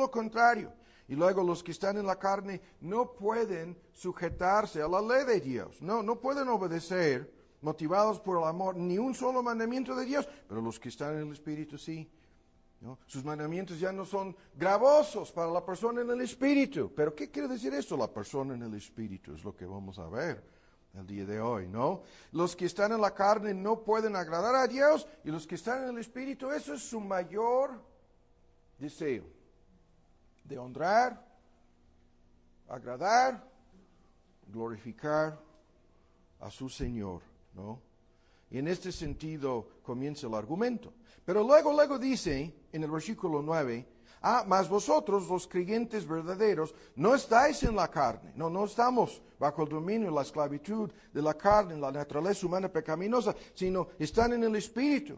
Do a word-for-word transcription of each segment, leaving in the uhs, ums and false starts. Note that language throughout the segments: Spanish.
lo contrario. Y luego los que están en la carne no pueden sujetarse a la ley de Dios. No, no pueden obedecer, motivados por el amor, ni un solo mandamiento de Dios. Pero los que están en el Espíritu sí. ¿No? Sus mandamientos ya no son gravosos para la persona en el Espíritu. Pero ¿qué quiere decir esto? La persona en el Espíritu es lo que vamos a ver el día de hoy, ¿no? Los que están en la carne no pueden agradar a Dios, y los que están en el Espíritu, eso es su mayor deseo, de honrar, agradar, glorificar a su Señor, ¿no? Y en este sentido comienza el argumento. Pero luego, luego dice en el versículo nueve, ah, mas vosotros, los creyentes verdaderos, no estáis en la carne. No, no estamos bajo el dominio, la esclavitud de la carne, la naturaleza humana pecaminosa, sino están en el Espíritu.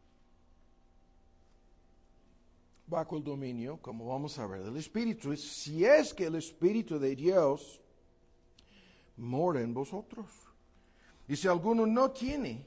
Bajo el dominio, como vamos a ver, del Espíritu. Si es que el Espíritu de Dios mora en vosotros. Y si alguno no tiene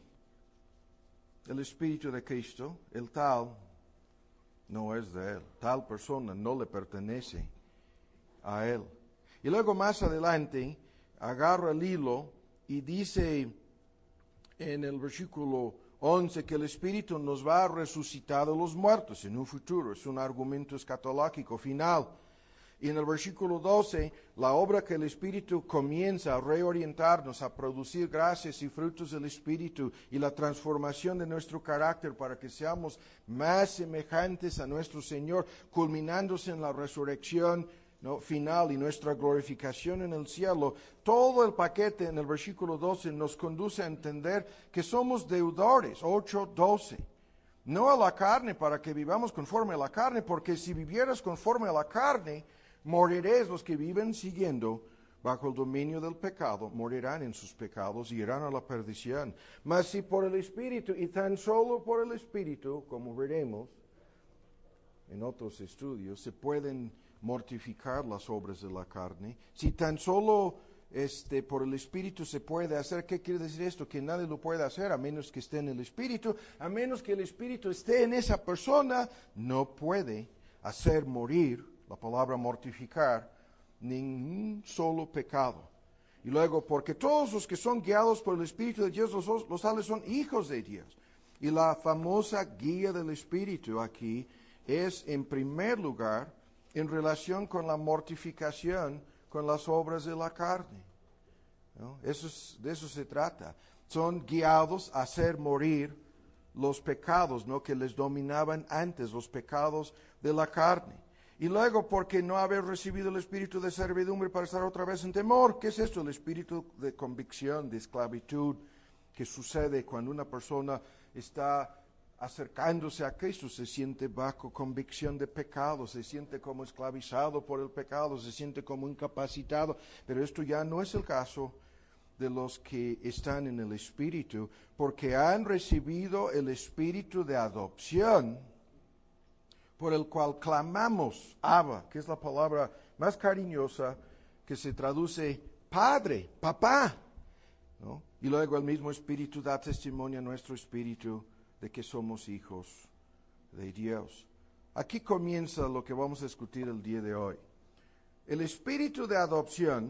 el Espíritu de Cristo, el tal no es de Él. Tal persona no le pertenece a Él. Y luego más adelante agarra el hilo y dice en el versículo once que el Espíritu nos va a resucitar de los muertos en un futuro. Es un argumento escatológico final. Y en el versículo doce, la obra que el Espíritu comienza a reorientarnos, a producir gracias y frutos del Espíritu y la transformación de nuestro carácter para que seamos más semejantes a nuestro Señor, culminándose en la resurrección, ¿no?, final y nuestra glorificación en el cielo. Todo el paquete en el versículo doce nos conduce a entender que somos deudores, ocho doce. No a la carne para que vivamos conforme a la carne, porque si vivieras conforme a la carne, moriréis. Los que viven siguiendo bajo el dominio del pecado morirán en sus pecados y irán a la perdición. Mas si por el Espíritu, y tan solo por el Espíritu, como veremos en otros estudios, se pueden mortificar las obras de la carne, si tan solo este, por el Espíritu se puede hacer. ¿Qué quiere decir esto? Que nadie lo puede hacer a menos que esté en el Espíritu. A menos que el Espíritu esté en esa persona, no puede hacer morir, la palabra mortificar, ningún solo pecado. Y luego, porque todos los que son guiados por el Espíritu de Dios, los, los tales son hijos de Dios. Y la famosa guía del Espíritu aquí es, en primer lugar, en relación con la mortificación, con las obras de la carne, ¿no? Eso es, de eso se trata. Son guiados a hacer morir los pecados, ¿no?, que les dominaban antes, los pecados de la carne. Y luego, porque no haber recibido el espíritu de servidumbre para estar otra vez en temor. ¿Qué es esto? El espíritu de convicción, de esclavitud, que sucede cuando una persona está acercándose a Cristo, se siente bajo convicción de pecado, se siente como esclavizado por el pecado, se siente como incapacitado. Pero esto ya no es el caso de los que están en el Espíritu, porque han recibido el Espíritu de adopción, por el cual clamamos, Abba, que es la palabra más cariñosa, que se traduce Padre, Papá, ¿no? Y luego el mismo Espíritu da testimonio a nuestro espíritu de que somos hijos de Dios. Aquí comienza lo que vamos a discutir el día de hoy. El espíritu de adopción,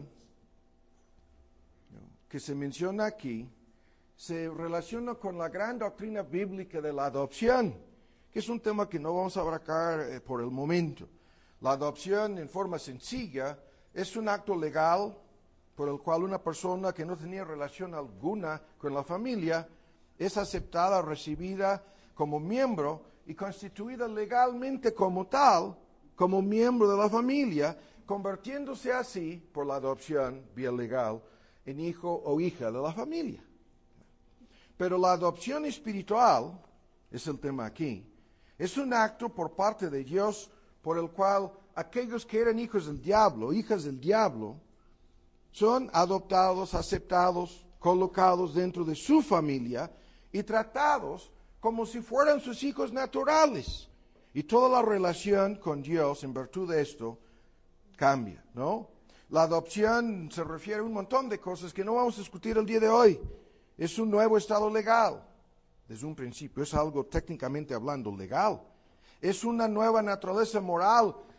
¿no?, que se menciona aquí, se relaciona con la gran doctrina bíblica de la adopción, que es un tema que no vamos a abarcar eh, por el momento. La adopción, en forma sencilla, es un acto legal por el cual una persona que no tenía relación alguna con la familia es aceptada, recibida como miembro y constituida legalmente como tal, como miembro de la familia, convirtiéndose así, por la adopción vía legal, en hijo o hija de la familia. Pero la adopción espiritual, es el tema aquí, es un acto por parte de Dios por el cual aquellos que eran hijos del diablo, hijas del diablo, son adoptados, aceptados, colocados dentro de su familia y tratados como si fueran sus hijos naturales. Y toda la relación con Dios, en virtud de esto, cambia, ¿no? La adopción se refiere a un montón de cosas que no vamos a discutir el día de hoy. Es un nuevo estado legal. Desde un principio es algo técnicamente hablando legal. Es una nueva naturaleza moral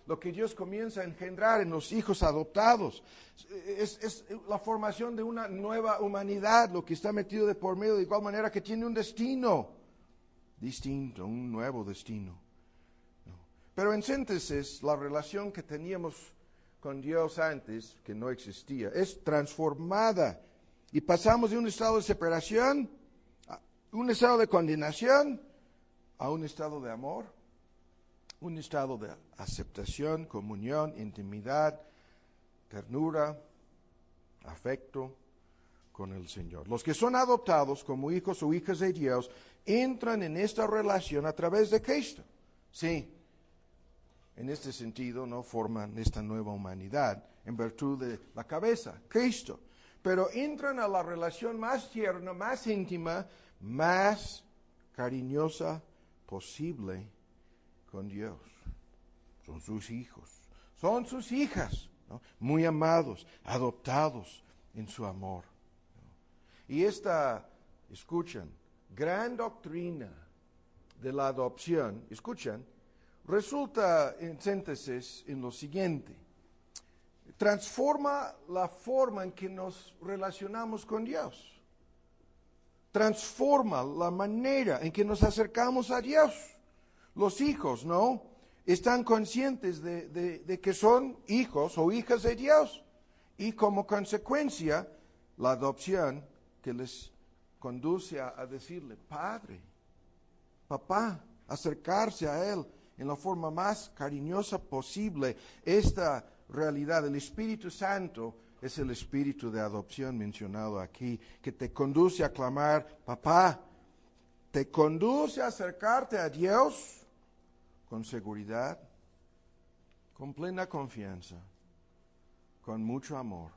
lo que Dios comienza a engendrar en los hijos adoptados. Es, es la formación de una nueva humanidad, lo que está metido de por medio, de igual manera que tiene un destino distinto, un nuevo destino. ¿No? Pero en síntesis, la relación que teníamos con Dios antes, que no existía, es transformada y pasamos de un estado de separación, a un estado de condenación, a un estado de amor, un estado de aceptación, comunión, intimidad, ternura, afecto con el Señor. Los que son adoptados como hijos o hijas de Dios entran en esta relación a través de Cristo. Sí, en este sentido, no forman esta nueva humanidad en virtud de la cabeza, Cristo. Pero entran a la relación más tierna, más íntima, más cariñosa posible con Dios. Son sus hijos, son sus hijas, ¿no? Muy amados, adoptados en su amor, ¿no? Y esta, escuchan, gran doctrina de la adopción, escuchan, resulta en síntesis en lo siguiente: transforma la forma en que nos relacionamos con Dios. Transforma la manera en que nos acercamos a Dios. Los hijos, ¿no? Están conscientes de, de, de que son hijos o hijas de Dios. Y como consecuencia, la adopción que les conduce a, a decirle, Padre, Papá, acercarse a Él en la forma más cariñosa posible. Esta realidad, el Espíritu Santo es el espíritu de adopción mencionado aquí, que te conduce a clamar, Papá, te conduce a acercarte a Dios con seguridad, con plena confianza, con mucho amor,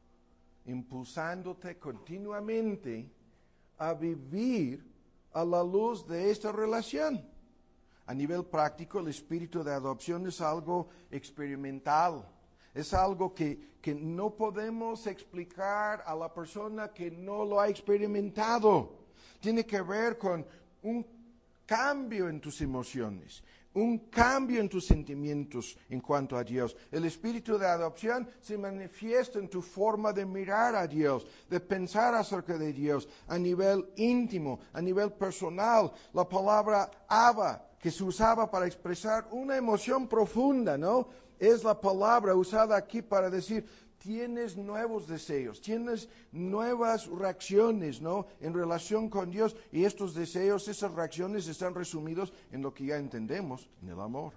impulsándote continuamente a vivir a la luz de esta relación. A nivel práctico, el espíritu de adopción es algo experimental. Es algo que, que no podemos explicar a la persona que no lo ha experimentado. Tiene que ver con un cambio en tus emociones, un cambio en tus sentimientos en cuanto a Dios. El espíritu de adopción se manifiesta en tu forma de mirar a Dios, de pensar acerca de Dios, a nivel íntimo, a nivel personal. La palabra Abba, que se usaba para expresar una emoción profunda, ¿no? Es la palabra usada aquí para decir, tienes nuevos deseos, tienes nuevas reacciones, ¿no? En relación con Dios. Y estos deseos, esas reacciones están resumidos en lo que ya entendemos, en el amor.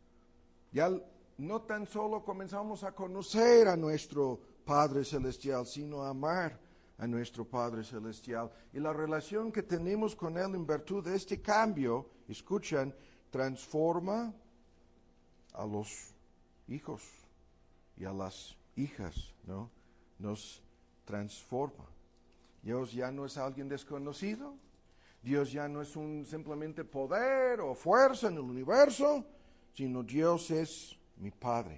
Ya no tan solo comenzamos a conocer a nuestro Padre Celestial, sino a amar a nuestro Padre Celestial. Y la relación que tenemos con Él en virtud de este cambio, escuchan, transforma a los hijos y a las hijas, ¿no? Nos transforma. Dios ya no es alguien desconocido. Dios ya no es un simplemente poder o fuerza en el universo, sino Dios es mi Padre.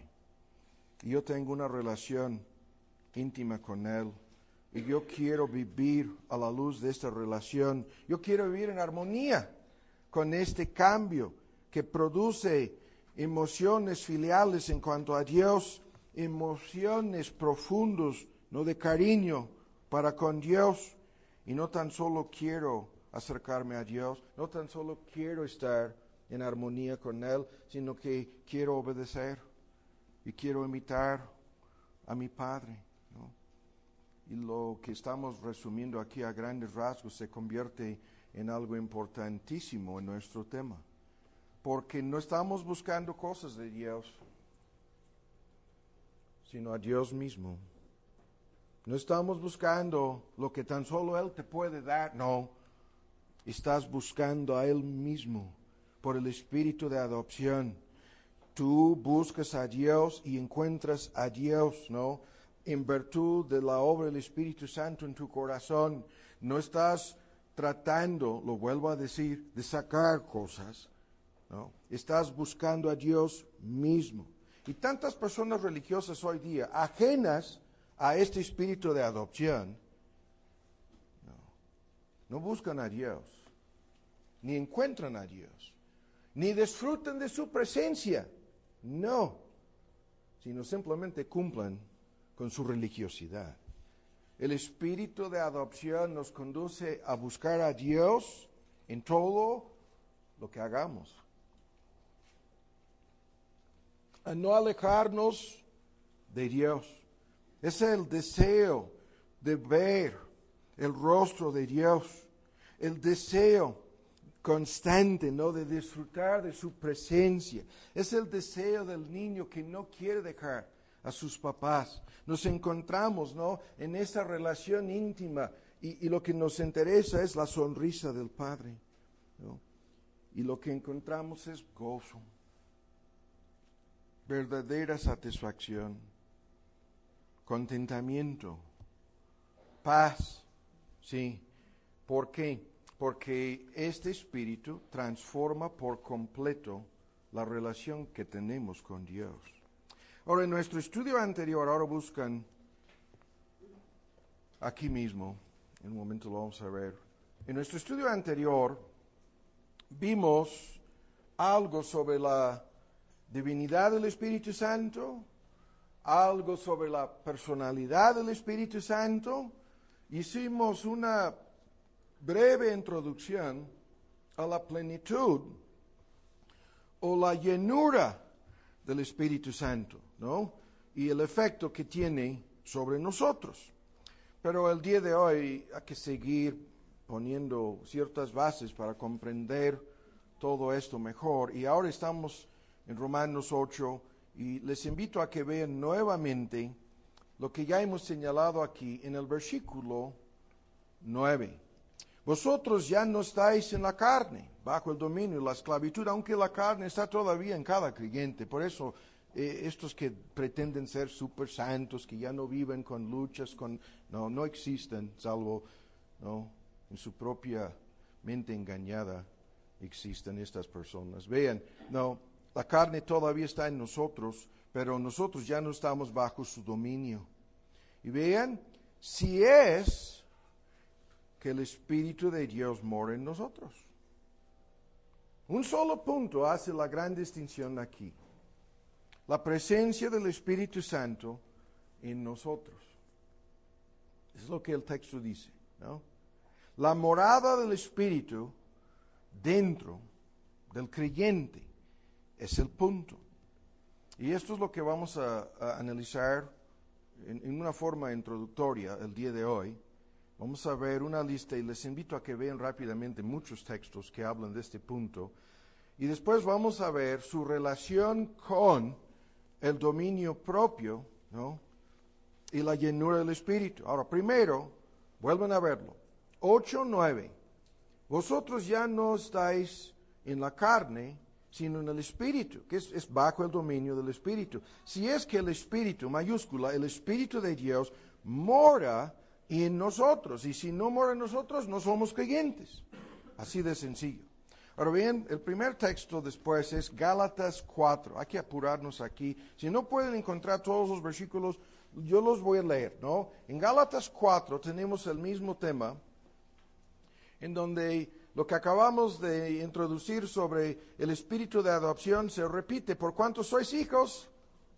Y yo tengo una relación íntima con Él. Y yo quiero vivir a la luz de esta relación. Yo quiero vivir en armonía con este cambio que produce emociones filiales en cuanto a Dios, emociones profundas, no de cariño para con Dios. Y no tan solo quiero acercarme a Dios, no tan solo quiero estar en armonía con Él, sino que quiero obedecer y quiero imitar a mi Padre, ¿no? Y lo que estamos resumiendo aquí a grandes rasgos se convierte en algo importantísimo en nuestro tema. Porque no estamos buscando cosas de Dios, sino a Dios mismo. No estamos buscando lo que tan solo Él te puede dar, no. Estás buscando a Él mismo por el espíritu de adopción. Tú buscas a Dios y encuentras a Dios, ¿no? En virtud de la obra del Espíritu Santo en tu corazón. No estás tratando, lo vuelvo a decir, de sacar cosas, ¿no? Estás buscando a Dios mismo. Y tantas personas religiosas hoy día, ajenas a este espíritu de adopción, no, no buscan a Dios, ni encuentran a Dios, ni disfrutan de su presencia. No, sino simplemente cumplan con su religiosidad. El espíritu de adopción nos conduce a buscar a Dios en todo lo que hagamos, a no alejarnos de Dios. Es el deseo de ver el rostro de Dios, el deseo constante, ¿no?, de disfrutar de su presencia. Es el deseo del niño que no quiere dejar a sus papás. Nos encontramos, ¿no?, en esa relación íntima y, y lo que nos interesa es la sonrisa del Padre, ¿no? Y lo que encontramos es gozo, verdadera satisfacción, contentamiento, paz, sí. ¿Por qué? Porque este espíritu transforma por completo la relación que tenemos con Dios. Ahora, en nuestro estudio anterior, ahora buscan aquí mismo, en un momento lo vamos a ver. En nuestro estudio anterior vimos algo sobre la divinidad del Espíritu Santo, algo sobre la personalidad del Espíritu Santo. Hicimos una breve introducción a la plenitud o la llenura del Espíritu Santo, ¿no? Y el efecto que tiene sobre nosotros. Pero el día de hoy hay que seguir poniendo ciertas bases para comprender todo esto mejor. Y ahora estamos en Romanos ocho y les invito a que vean nuevamente lo que ya hemos señalado aquí en el versículo nueve. Vosotros ya no estáis en la carne, bajo el dominio de la esclavitud, aunque la carne está todavía en cada creyente. Por eso eh, estos que pretenden ser super santos, que ya no viven con luchas, con no, no existen, salvo no, en su propia mente engañada existen estas personas. Vean, no, la carne todavía está en nosotros, pero nosotros ya no estamos bajo su dominio. Y vean, si es que el Espíritu de Dios mora en nosotros. Un solo punto hace la gran distinción aquí. La presencia del Espíritu Santo en nosotros. Es lo que el texto dice, ¿no? La morada del Espíritu dentro del creyente es el punto. Y esto es lo que vamos a, a analizar en, en una forma introductoria el día de hoy. Vamos a ver una lista y les invito a que vean rápidamente muchos textos que hablan de este punto. Y después vamos a ver su relación con el dominio propio, ¿no?, y la llenura del Espíritu. Ahora, primero, vuelven a verlo. ocho, nueve. Vosotros ya no estáis en la carne, sino en el Espíritu, que es, es bajo el dominio del Espíritu. Si es que el Espíritu, mayúscula, el Espíritu de Dios, mora en nosotros. Y si no mora en nosotros, no somos creyentes. Así de sencillo. Ahora bien, el primer texto después es Gálatas cuatro. Hay que apurarnos aquí. Si no pueden encontrar todos los versículos, yo los voy a leer, ¿no? En Gálatas cuatro tenemos el mismo tema, en donde lo que acabamos de introducir sobre el espíritu de adopción se repite. Por cuanto sois hijos,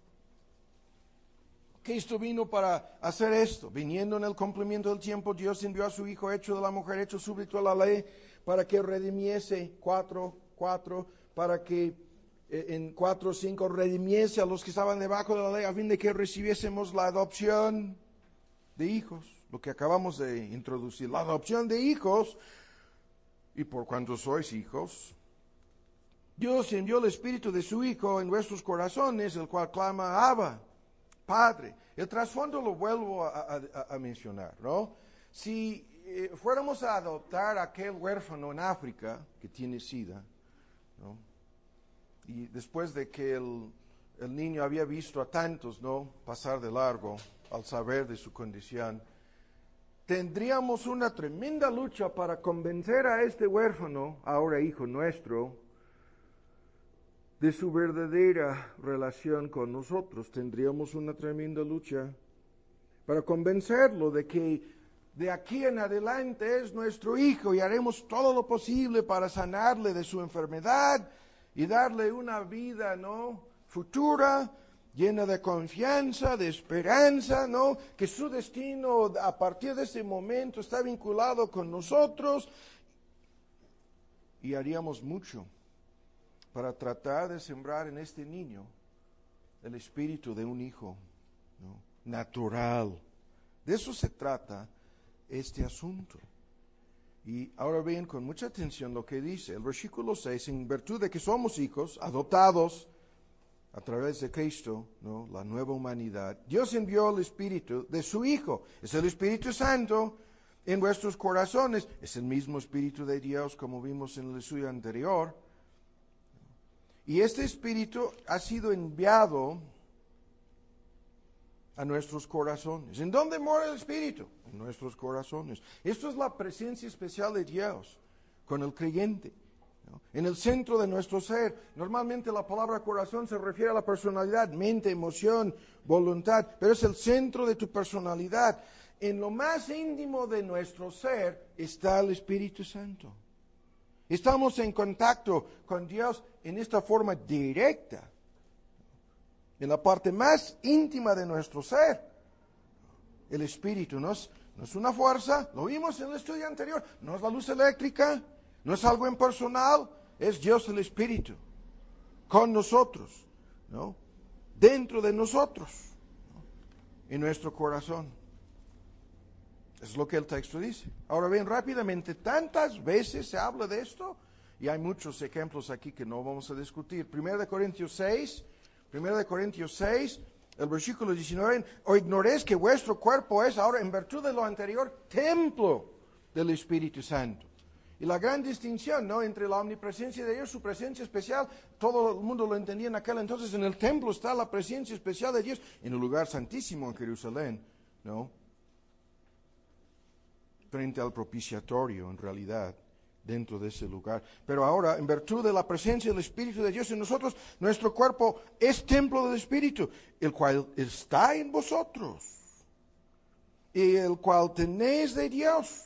Cristo vino para hacer esto. Viniendo en el cumplimiento del tiempo, Dios envió a su Hijo, hecho de la mujer, hecho súbdito a la ley, para que redimiese, cuatro, cuatro, para que eh, en cuatro, cinco, redimiese a los que estaban debajo de la ley, a fin de que recibiésemos la adopción de hijos, lo que acabamos de introducir, la adopción de hijos. Y por cuanto sois hijos, Dios envió el Espíritu de su Hijo en vuestros corazones, el cual clama, Abba, Padre. El trasfondo lo vuelvo a, a, a mencionar, ¿no? Si eh, fuéramos a adoptar a aquel huérfano en África que tiene SIDA, ¿no?, y después de que el, el niño había visto a tantos, ¿no?, pasar de largo al saber de su condición, tendríamos una tremenda lucha para convencer a este huérfano, ahora hijo nuestro, de su verdadera relación con nosotros. Tendríamos una tremenda lucha para convencerlo de que de aquí en adelante es nuestro hijo y haremos todo lo posible para sanarle de su enfermedad y darle una vida, ¿no?, futura llena de confianza, de esperanza, ¿no? Que su destino a partir de ese momento está vinculado con nosotros. Y haríamos mucho para tratar de sembrar en este niño el espíritu de un hijo, ¿no? Natural. De eso se trata este asunto. Y ahora ven con mucha atención lo que dice el versículo seis, en virtud de que somos hijos, adoptados a través de Cristo, ¿no? La nueva humanidad, Dios envió el espíritu de su Hijo, es el Espíritu Santo en vuestros corazones, es el mismo Espíritu de Dios como vimos en el estudio anterior. Y este Espíritu ha sido enviado a nuestros corazones. ¿En dónde mora el Espíritu? En nuestros corazones. Esto es la presencia especial de Dios con el creyente, ¿no? En el centro de nuestro ser. Normalmente la palabra corazón se refiere a la personalidad, mente, emoción, voluntad, pero es el centro de tu personalidad. En lo más íntimo de nuestro ser está el Espíritu Santo. Estamos en contacto con Dios en esta forma directa, en la parte más íntima de nuestro ser. El Espíritu no es, no es una fuerza, lo vimos en el estudio anterior, no es la luz eléctrica, no es algo impersonal, es Dios el Espíritu, con nosotros, ¿no? Dentro de nosotros, ¿no? En nuestro corazón. Es lo que el texto dice. Ahora bien, rápidamente, tantas veces se habla de esto, y hay muchos ejemplos aquí que no vamos a discutir. Primero de Corintios seis, Primero de Corintios seis, el versículo diecinueve, o ignoréis que vuestro cuerpo es ahora, en virtud de lo anterior, templo del Espíritu Santo. Y la gran distinción, ¿no?, entre la omnipresencia de Dios, su presencia especial, todo el mundo lo entendía en aquel entonces, en el templo está la presencia especial de Dios, en el lugar santísimo en Jerusalén, ¿no?, frente al propiciatorio, en realidad, dentro de ese lugar. Pero ahora, en virtud de la presencia del Espíritu de Dios en nosotros, nuestro cuerpo es templo del Espíritu, el cual está en vosotros, y el cual tenéis de Dios,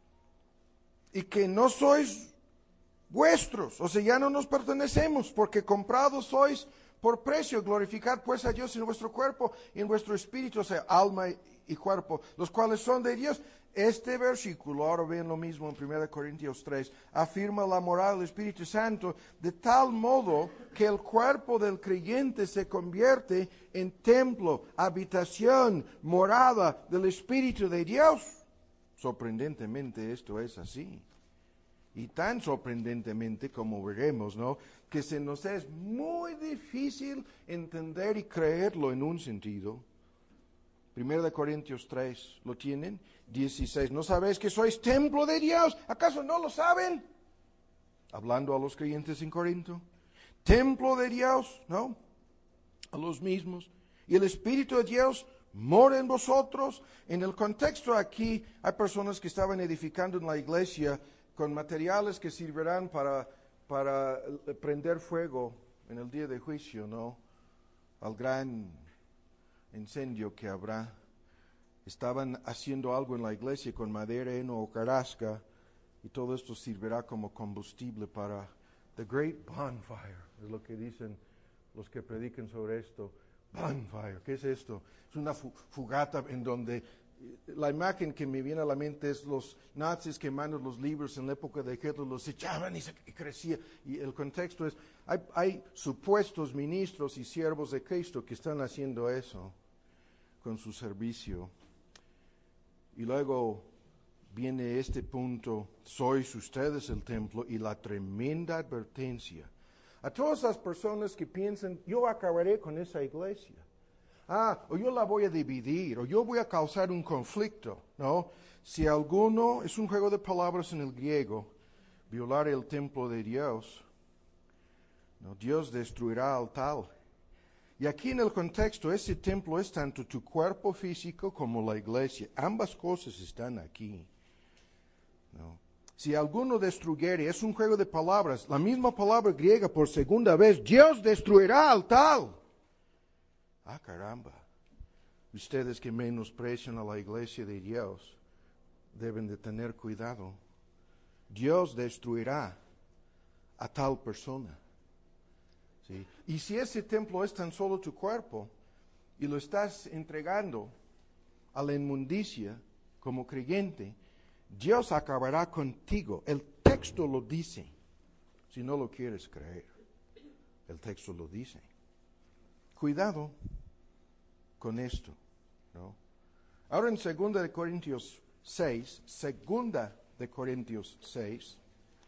y que no sois vuestros, o sea, ya no nos pertenecemos, porque comprados sois por precio. Glorificad pues a Dios en vuestro cuerpo y en vuestro espíritu, o sea, alma y cuerpo, los cuales son de Dios. Este versículo, ahora ven lo mismo en Primera de Corintios tres, afirma la moral del Espíritu Santo de tal modo que el cuerpo del creyente se convierte en templo, habitación, morada del Espíritu de Dios. Sorprendentemente esto es así. Y tan sorprendentemente como veremos, ¿no?, que se nos es muy difícil entender y creerlo en un sentido. Primera de Corintios tres, ¿lo tienen? dieciséis, ¿no sabéis que sois templo de Dios? ¿Acaso no lo saben? Hablando a los creyentes en Corinto. Templo de Dios, ¿no? A los mismos. Y el Espíritu de Dios mora en vosotros. En el contexto aquí hay personas que estaban edificando en la iglesia con materiales que servirán para, para prender fuego en el día de juicio, ¿no?, al gran incendio que habrá. Estaban haciendo algo en la iglesia con madera, heno o hojarasca, y todo esto servirá como combustible para the great bonfire, es lo que dicen los que predican sobre esto. Bonfire, ¿qué es esto? Es una fogata en donde la imagen que me viene a la mente es los nazis quemando los libros en la época de Hitler, los echaban y, se, y crecía. Y el contexto es, hay, hay supuestos ministros y siervos de Cristo que están haciendo eso con su servicio. Y luego viene este punto, sois ustedes el templo, y la tremenda advertencia a todas las personas que piensan, yo acabaré con esa iglesia. Ah, o yo la voy a dividir, o yo voy a causar un conflicto, ¿no? Si alguno, es un juego de palabras en el griego, violar el templo de Dios, ¿no?, Dios destruirá al tal. Y aquí en el contexto, ese templo es tanto tu cuerpo físico como la iglesia. Ambas cosas están aquí, ¿no? Si alguno destruyere, es un juego de palabras, la misma palabra griega por segunda vez, Dios destruirá al tal. Ah, caramba. Ustedes que menosprecian a la iglesia de Dios deben de tener cuidado. Dios destruirá a tal persona. ¿sí? Y si ese templo es tan solo tu cuerpo y lo estás entregando a la inmundicia como creyente, Dios acabará contigo. El texto lo dice, si no lo quieres creer. El texto lo dice. Cuidado con esto, ¿no? Ahora en segunda de Corintios seis, segunda de Corintios seis,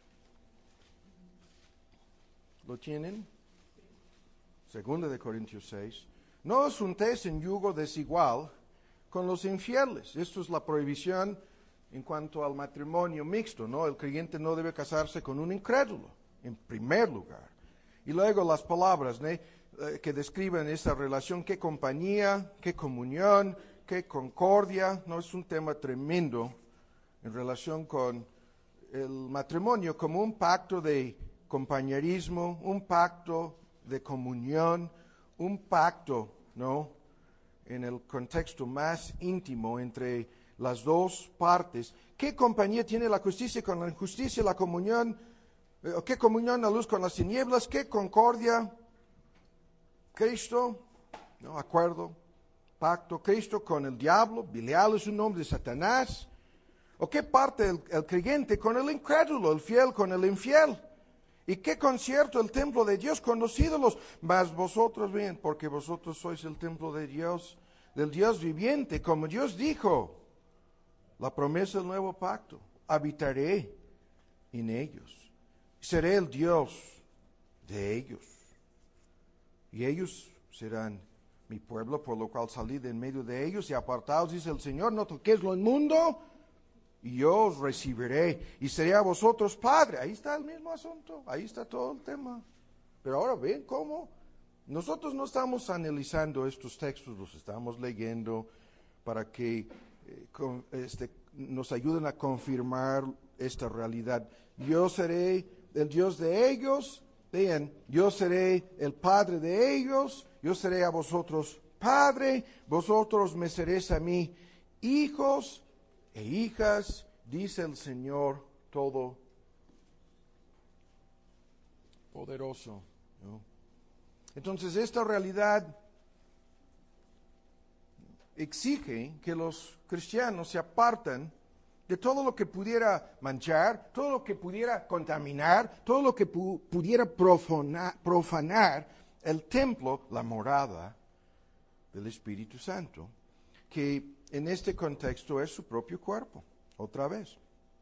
¿lo tienen? Segunda de Corintios seis. No os juntéis en yugo desigual con los infieles. Esto es la prohibición en cuanto al matrimonio mixto, ¿no? El creyente no debe casarse con un incrédulo, en primer lugar. Y luego las palabras, ¿no?, eh, que describen esa relación, qué compañía, qué comunión, qué concordia. No, es un tema tremendo en relación con el matrimonio como un pacto de compañerismo, un pacto de comunión, un pacto, ¿no?, en el contexto más íntimo entre las dos partes. ¿Qué compañía tiene la justicia con la injusticia, la comunión? Eh, ¿Qué comunión la luz con las tinieblas? ¿Qué concordia? Cristo, ¿no?, acuerdo, pacto. Cristo con el diablo, Belial es un nombre de Satanás. ¿O qué parte el, el creyente con el incrédulo, el fiel con el infiel? ¿Y qué concierto el templo de Dios con los ídolos? Mas vosotros bien, porque vosotros sois el templo de Dios, del Dios viviente, como Dios dijo, la promesa del nuevo pacto, habitaré en ellos, seré el Dios de ellos, y ellos serán mi pueblo, por lo cual salí de en medio de ellos y apartaos, dice el Señor, no toquéis lo inmundo, y yo os recibiré, y seré a vosotros padre. Ahí está el mismo asunto, ahí está todo el tema. Pero ahora ven cómo nosotros no estamos analizando estos textos, los estamos leyendo para que eh, con, este, nos ayuden a confirmar esta realidad. Yo seré el Dios de ellos, vean, yo seré el Padre de ellos, yo seré a vosotros Padre, vosotros me seréis a mí hijos e hijas, dice el Señor Todopoderoso, ¿no? Entonces esta realidad exige que los cristianos se aparten de todo lo que pudiera manchar, todo lo que pudiera contaminar, todo lo que pu- pudiera profanar, profanar el templo, la morada del Espíritu Santo, que en este contexto es su propio cuerpo, otra vez.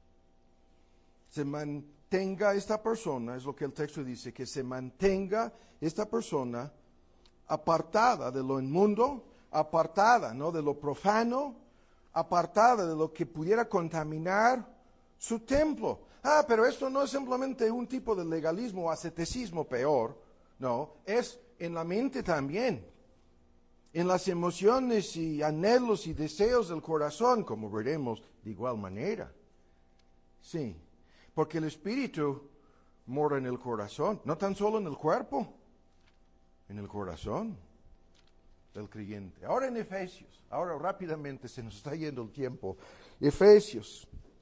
Se mantenga esta persona, es lo que el texto dice, que se mantenga esta persona apartada de lo inmundo, apartada, ¿no?, de lo profano, apartada de lo que pudiera contaminar su templo. Ah, pero esto no es simplemente un tipo de legalismo o asceticismo peor, no, es en la mente también, en las emociones y anhelos y deseos del corazón, como veremos de igual manera. Sí, porque el Espíritu mora en el corazón, no tan solo en el cuerpo, en el corazón del creyente. Ahora en Efesios, ahora rápidamente se nos está yendo el tiempo. Efesios,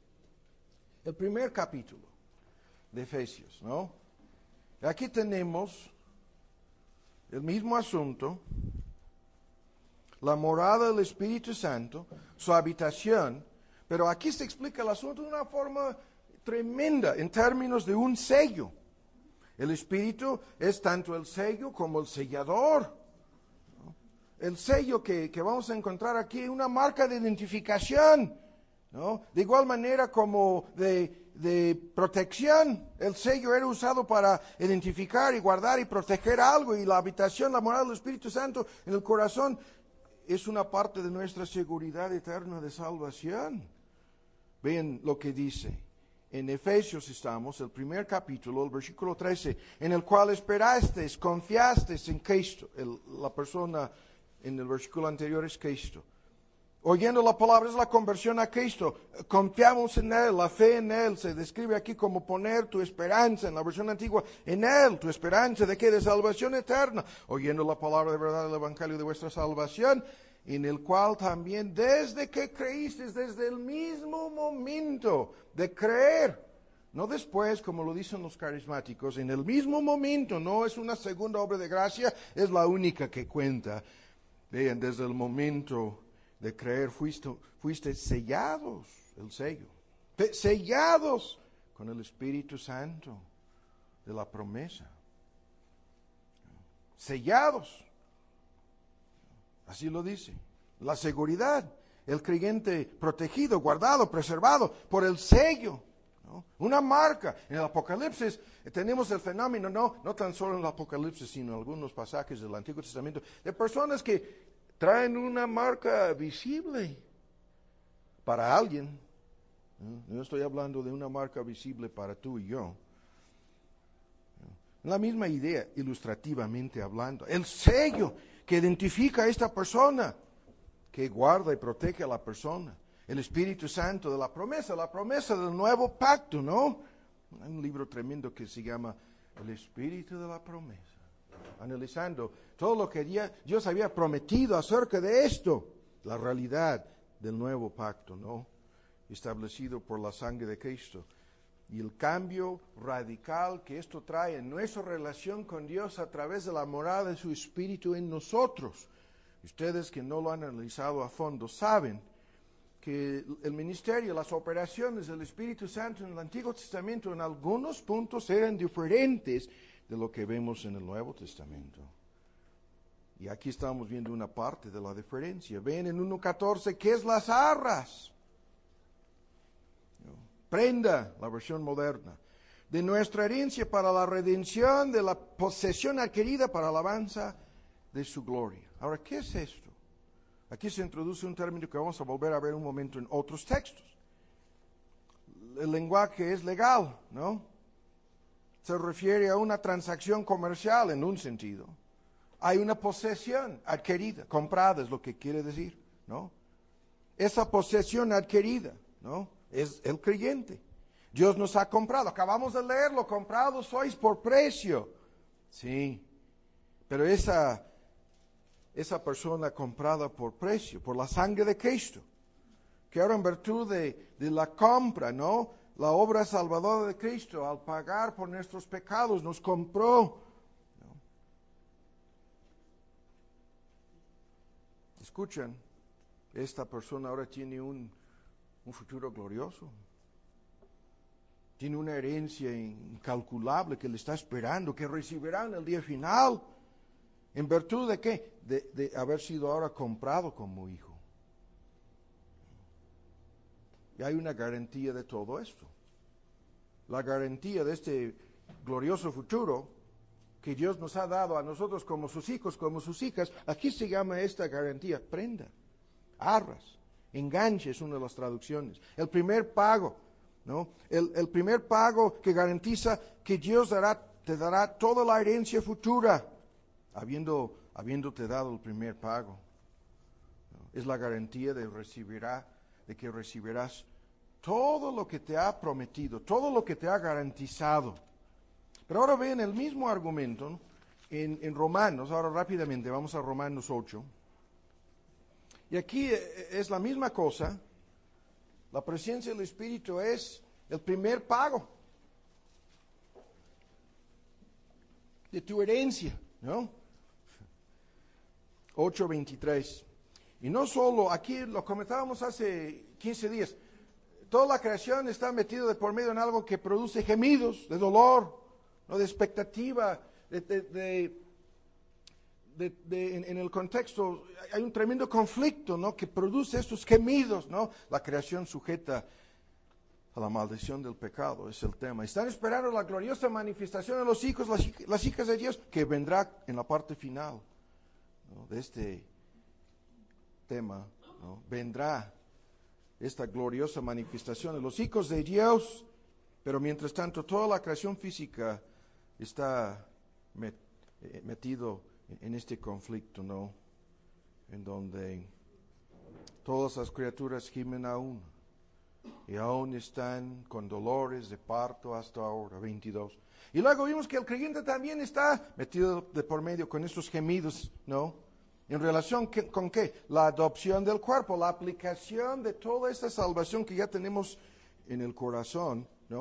el primer capítulo de Efesios, ¿no? Aquí tenemos el mismo asunto, la morada del Espíritu Santo, su habitación, pero aquí se explica el asunto de una forma tremenda en términos de un sello. El Espíritu es tanto el sello como el sellador. El sello que, que vamos a encontrar aquí es una marca de identificación, ¿no? De igual manera como de, de protección. El sello era usado para identificar y guardar y proteger algo, y la habitación, la morada del Espíritu Santo en el corazón es una parte de nuestra seguridad eterna de salvación. Vean lo que dice. En Efesios estamos, el primer capítulo, el versículo trece, en el cual esperasteis, confiasteis en Cristo. El, la persona en el versículo anterior es Cristo. Oyendo la palabra es la conversión a Cristo. Confiamos en Él, la fe en Él. Se describe aquí como poner tu esperanza, en la versión antigua, en Él, tu esperanza de qué, de salvación eterna. Oyendo la palabra de verdad del Evangelio de vuestra salvación, en el cual también desde que creísteis, desde el mismo momento de creer, No después, como lo dicen los carismáticos, en el mismo momento, no es una segunda obra de gracia, es la única que cuenta. Vean, desde el momento de creer fuiste, fuiste sellados, el sello, sellados con el Espíritu Santo de la promesa. Sellados. Así lo dice. La seguridad, el creyente protegido, guardado, preservado por el sello. ¿No? Una marca. En el Apocalipsis tenemos el fenómeno, no, no tan solo en el Apocalipsis, sino en algunos pasajes del Antiguo Testamento, de personas que traen una marca visible para alguien. ¿No? No estoy hablando de una marca visible para tú y yo. La misma idea, ilustrativamente hablando. El sello que identifica a esta persona, que guarda y protege a la persona. El Espíritu Santo de la promesa, la promesa del nuevo pacto, ¿no? Hay un libro tremendo que se llama El Espíritu de la Promesa, analizando todo lo que Dios había prometido acerca de esto, la realidad del nuevo pacto, ¿no? Establecido por la sangre de Cristo. Y el cambio radical que esto trae en nuestra relación con Dios a través de la morada de su Espíritu en nosotros. Ustedes que no lo han analizado a fondo saben que el ministerio, las operaciones del Espíritu Santo en el Antiguo Testamento en algunos puntos eran diferentes de lo que vemos en el Nuevo Testamento. Y aquí estamos viendo una parte de la diferencia. Ven en uno catorce, ¿qué es las arras? Prenda, la versión moderna, de nuestra herencia para la redención de la posesión adquirida para alabanza de su gloria. Ahora, ¿qué es esto? Aquí se introduce un término que vamos a volver a ver un momento en otros textos. El lenguaje es legal, ¿no? Se refiere a una transacción comercial en un sentido. Hay una posesión adquirida, comprada es lo que quiere decir, ¿no? Esa posesión adquirida, ¿no? Es el creyente. Dios nos ha comprado. Acabamos de leerlo, comprados sois por precio. Sí, pero esa... esa persona comprada por precio, por la sangre de Cristo, que ahora en virtud de, de la compra, ¿no? La obra salvadora de Cristo, al pagar por nuestros pecados, nos compró. ¿No? Escuchen, esta persona ahora tiene un, un futuro glorioso. Tiene una herencia incalculable que le está esperando, que recibirá en el día final. ¿En virtud de qué? De, de haber sido ahora comprado como hijo. Y hay una garantía de todo esto. La garantía de este glorioso futuro que Dios nos ha dado a nosotros como sus hijos, como sus hijas. Aquí se llama esta garantía prenda, arras, enganche es una de las traducciones. El primer pago, ¿no? El, el primer pago que garantiza que Dios dará, te dará toda la herencia futura. Habiendo, habiéndote dado el primer pago, ¿no? Es la garantía de, recibirá, de que recibirás todo lo que te ha prometido, todo lo que te ha garantizado. Pero ahora ven el mismo argumento, ¿no? en, en Romanos, ahora rápidamente vamos a Romanos ocho. Y aquí es la misma cosa, la presencia del Espíritu es el primer pago de tu herencia, ¿no? ocho veintitrés. Y no solo, aquí lo comentábamos hace quince días, toda la creación está metida de por medio en algo que produce gemidos de dolor, ¿no? De expectativa, de, de, de, de, de en, en el contexto hay un tremendo conflicto, ¿no? Que produce estos gemidos, ¿no? La creación sujeta a la maldición del pecado, es el tema. Están esperando la gloriosa manifestación de los hijos, las, las hijas de Dios, que vendrá en la parte final, ¿no? De este tema, ¿no? Vendrá esta gloriosa manifestación de los hijos de Dios, pero mientras tanto toda la creación física está met, eh, metido en este conflicto, ¿no? En donde todas las criaturas gimen aún y aún están con dolores de parto hasta ahora, veintidós. Y luego vimos que el creyente también está metido de por medio con estos gemidos, ¿no? ¿En relación que, con qué? La adopción del cuerpo, la aplicación de toda esta salvación que ya tenemos en el corazón, ¿no?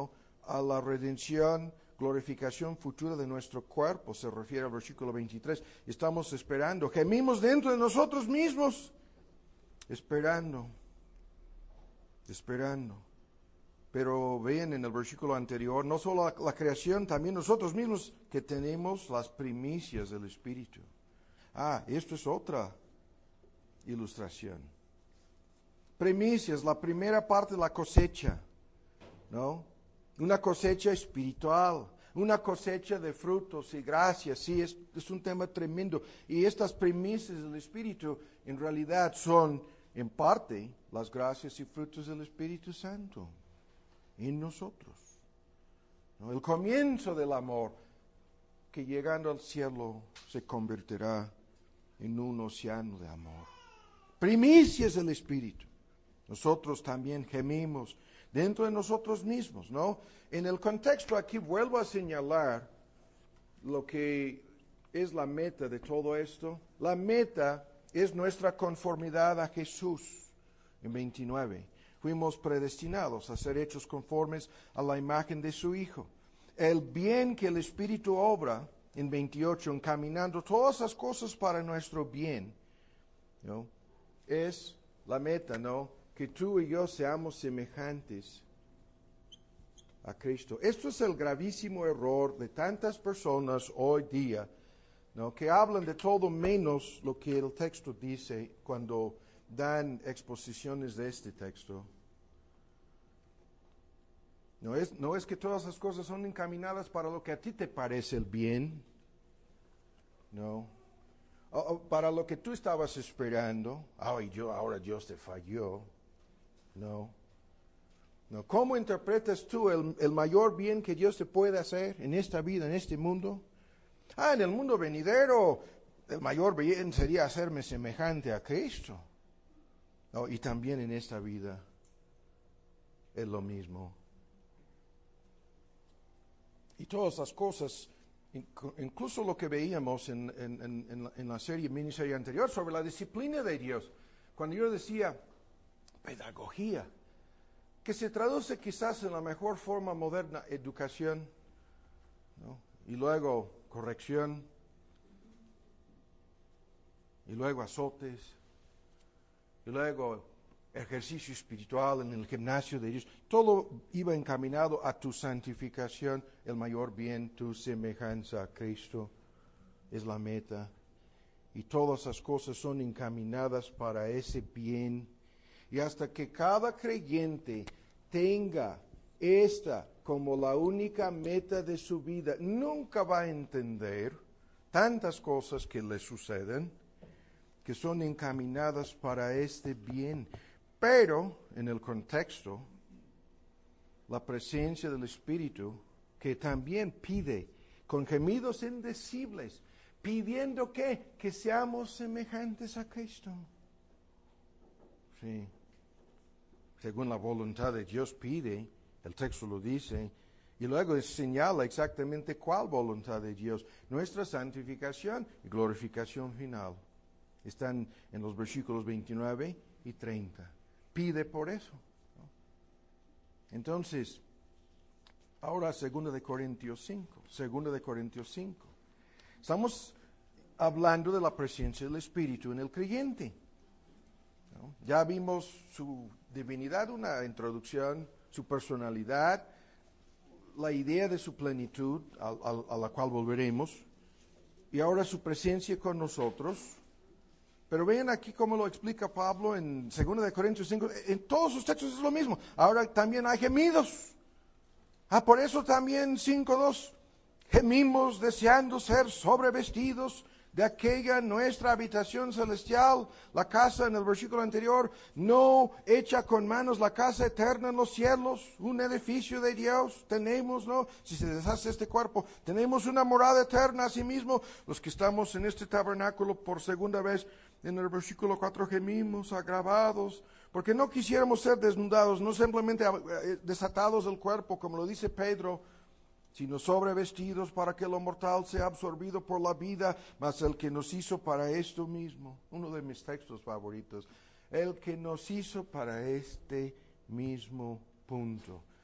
a la redención, glorificación futura de nuestro cuerpo, se refiere al versículo veintitrés. Estamos esperando, gemimos dentro de nosotros mismos, esperando, esperando. Pero ven en el versículo anterior, no solo la, la creación, también nosotros mismos que tenemos las primicias del Espíritu. Ah, esto es otra ilustración. Primicias, la primera parte de la cosecha, ¿no? Una cosecha espiritual, una cosecha de frutos y gracias, sí, es, es un tema tremendo. Y estas primicias del Espíritu en realidad son, en parte, las gracias y frutos del Espíritu Santo en nosotros, ¿no? El comienzo del amor que llegando al cielo se convertirá en un océano de amor. Primicias del Espíritu. Nosotros también gemimos dentro de nosotros mismos, ¿no? En el contexto aquí vuelvo a señalar lo que es la meta de todo esto. La meta es nuestra conformidad a Jesús. En veintinueve, fuimos predestinados a ser hechos conformes a la imagen de su Hijo. El bien que el Espíritu obra, en veintiocho, encaminando todas las cosas para nuestro bien, ¿no? Es la meta, ¿no? Que tú y yo seamos semejantes a Cristo. Esto es el gravísimo error de tantas personas hoy día, ¿no? Que hablan de todo menos lo que el texto dice cuando dan exposiciones de este texto. No es, no es que todas las cosas son encaminadas para lo que a ti te parece el bien, no. O, o para lo que tú estabas esperando. Ay, yo, ahora Dios te falló. No. No. ¿Cómo interpretas tú el, el mayor bien que Dios te puede hacer en esta vida, en este mundo? Ah, en el mundo venidero, el mayor bien sería hacerme semejante a Cristo. No, y también en esta vida es lo mismo. Y todas las cosas, incluso lo que veíamos en, en, en, la, en la serie, miniserie anterior, sobre la disciplina de Dios. Cuando yo decía pedagogía, que se traduce quizás en la mejor forma moderna, educación, ¿no? Y luego corrección, y luego azotes, y luego ejercicio espiritual en el gimnasio de Dios. Todo iba encaminado a tu santificación, el mayor bien, tu semejanza a Cristo es la meta. Y todas esas cosas son encaminadas para ese bien. Y hasta que cada creyente tenga esta como la única meta de su vida, nunca va a entender tantas cosas que le suceden, que son encaminadas para este bien. Pero, en el contexto, la presencia del Espíritu, que también pide, con gemidos indecibles, pidiendo que, que seamos semejantes a Cristo. Sí. Según la voluntad de Dios pide, el texto lo dice, y luego señala exactamente cuál voluntad de Dios, nuestra santificación y glorificación final. Están en los versículos veintinueve y treinta. Pide por eso, ¿no? Entonces, ahora segunda de Corintios cinco, segunda de Corintios cinco. Estamos hablando de la presencia del Espíritu en el creyente, ¿no? Ya vimos su divinidad, una introducción, su personalidad, la idea de su plenitud, a, a, a la cual volveremos, y ahora su presencia con nosotros. Pero vean aquí cómo lo explica Pablo en segunda de Corintios cinco. En todos sus textos es lo mismo. Ahora también hay gemidos. Ah, por eso también cinco dos. Gemimos deseando ser sobrevestidos de aquella nuestra habitación celestial, la casa en el versículo anterior, no hecha con manos, la casa eterna en los cielos, un edificio de Dios. Tenemos, ¿no? Si se deshace este cuerpo, tenemos una morada eterna. Asimismo, los que estamos en este tabernáculo por segunda vez, en el versículo cuatro, gemimos agravados, porque no quisiéramos ser desnudados, no simplemente desatados del cuerpo, como lo dice Pedro, sino sobrevestidos para que lo mortal sea absorbido por la vida, mas el que nos hizo para esto mismo. Uno de mis textos favoritos. El que nos hizo para este mismo punto.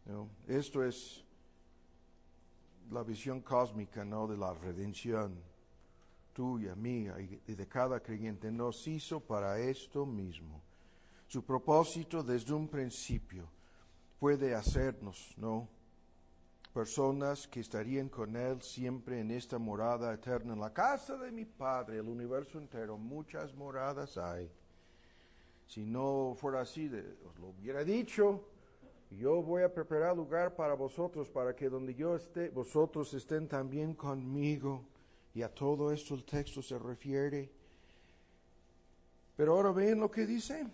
¿no? Esto es la visión cósmica, ¿no?, de la redención tuya, mía y de cada creyente. Nos hizo para esto mismo. Su propósito desde un principio fue de hacernos, ¿no?, personas que estarían con Él siempre en esta morada eterna, en la casa de mi Padre, el universo entero. Muchas moradas hay. Si no fuera así, de, os lo hubiera dicho. Yo voy a preparar lugar para vosotros, para que donde yo esté, vosotros estén también conmigo. Y a todo esto el texto se refiere. Pero ahora ven lo que dice.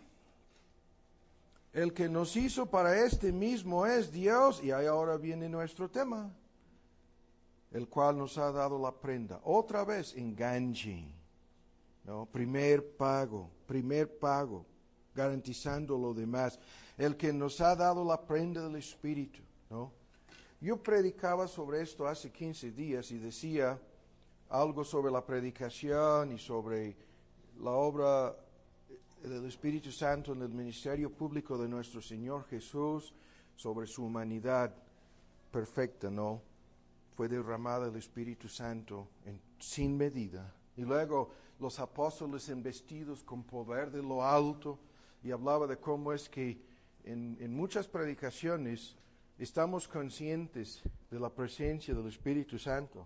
El que nos hizo para este mismo es Dios, y ahí ahora viene nuestro tema, el cual nos ha dado la prenda. Otra vez, enganche, ¿no? Primer pago, primer pago, garantizando lo demás. El que nos ha dado la prenda del Espíritu, ¿no? Yo predicaba sobre esto hace quince días y decía algo sobre la predicación y sobre la obra del Espíritu Santo en el ministerio público de nuestro Señor Jesús, sobre su humanidad perfecta, ¿no? Fue derramada el Espíritu Santo en, sin medida. Y luego los apóstoles investidos con poder de lo alto, y hablaba de cómo es que en, en muchas predicaciones estamos conscientes de la presencia del Espíritu Santo.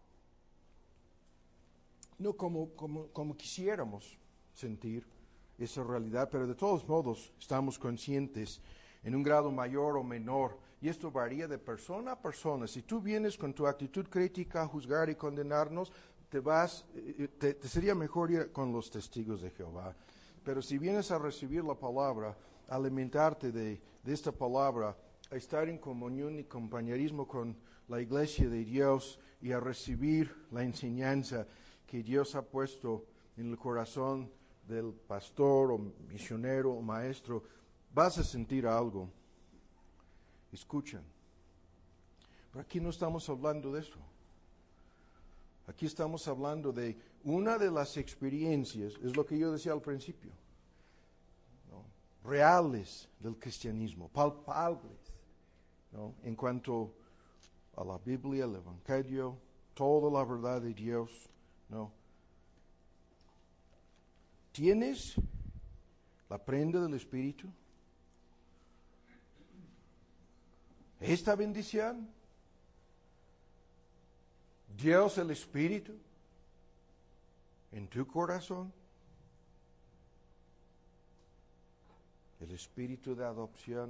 No como, como, como quisiéramos sentir esa realidad, pero de todos modos estamos conscientes en un grado mayor o menor, y esto varía de persona a persona. Si tú vienes con tu actitud crítica a juzgar y condenarnos, te vas, te, te sería mejor ir con los testigos de Jehová. Pero si vienes a recibir la palabra, a alimentarte de, de esta palabra, a estar en comunión y compañerismo con la iglesia de Dios y a recibir la enseñanza que Dios ha puesto en el corazón del pastor o misionero o maestro, vas a sentir algo. Escuchen. Pero aquí no estamos hablando de eso. Aquí estamos hablando de una de las experiencias, es lo que yo decía al principio, ¿no?, reales del cristianismo, palpables, ¿no?, en cuanto a la Biblia, el Evangelio, toda la verdad de Dios, ¿no? ¿Tienes la prenda del Espíritu? Esta bendición, Dios el Espíritu, en tu corazón, el Espíritu de adopción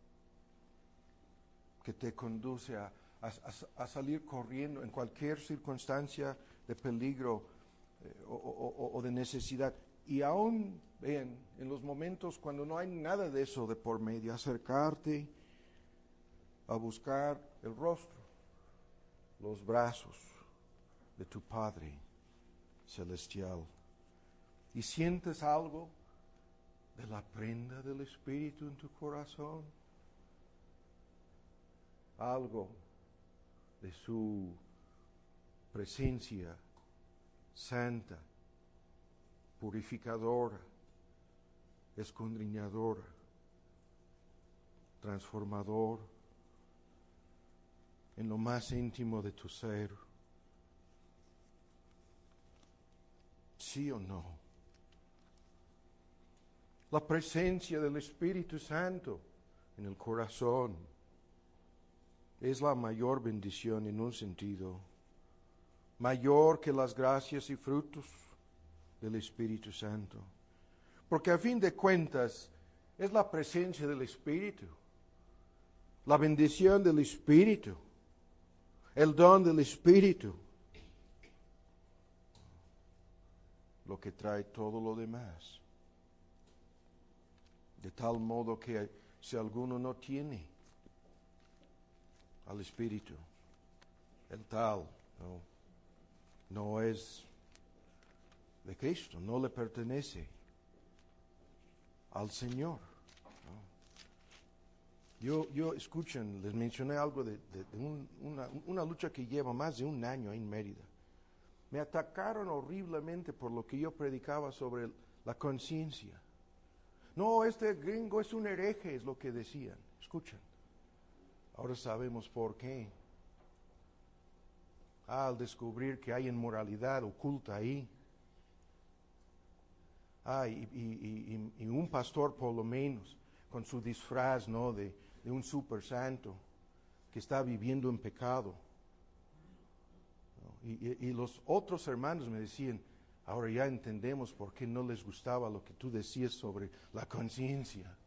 que te conduce a, a, a salir corriendo en cualquier circunstancia de peligro eh, o, o, o de necesidad. Y aún, vean, en los momentos cuando no hay nada de eso de por medio, acercarte a buscar el rostro, los brazos de tu Padre Celestial. Y sientes algo de la prenda del Espíritu en tu corazón, algo de su presencia santa, purificadora, escudriñadora, transformador en lo más íntimo de tu ser. ¿Sí o no? La presencia del Espíritu Santo en el corazón es la mayor bendición en un sentido, mayor que las gracias y frutos del Espíritu Santo. Porque a fin de cuentas es la presencia del Espíritu, la bendición del Espíritu, el don del Espíritu, lo que trae todo lo demás. De tal modo que si alguno no tiene al Espíritu, el tal no, no es de Cristo, no le pertenece al Señor. ¿No? Yo, yo, escuchen, les mencioné algo de, de, de un, una, una lucha que lleva más de un año en Mérida. Me atacaron horriblemente por lo que yo predicaba sobre la conciencia. No, este gringo es un hereje, es lo que decían. Escuchen. Ahora sabemos por qué. Ah, al descubrir que hay inmoralidad oculta ahí. Ah, y, y, y, y un pastor por lo menos, con su disfraz, ¿no?, de, de un super santo que está viviendo en pecado. ¿No? Y, y, y los otros hermanos me decían, ahora ya entendemos por qué no les gustaba lo que tú decías sobre la conciencia.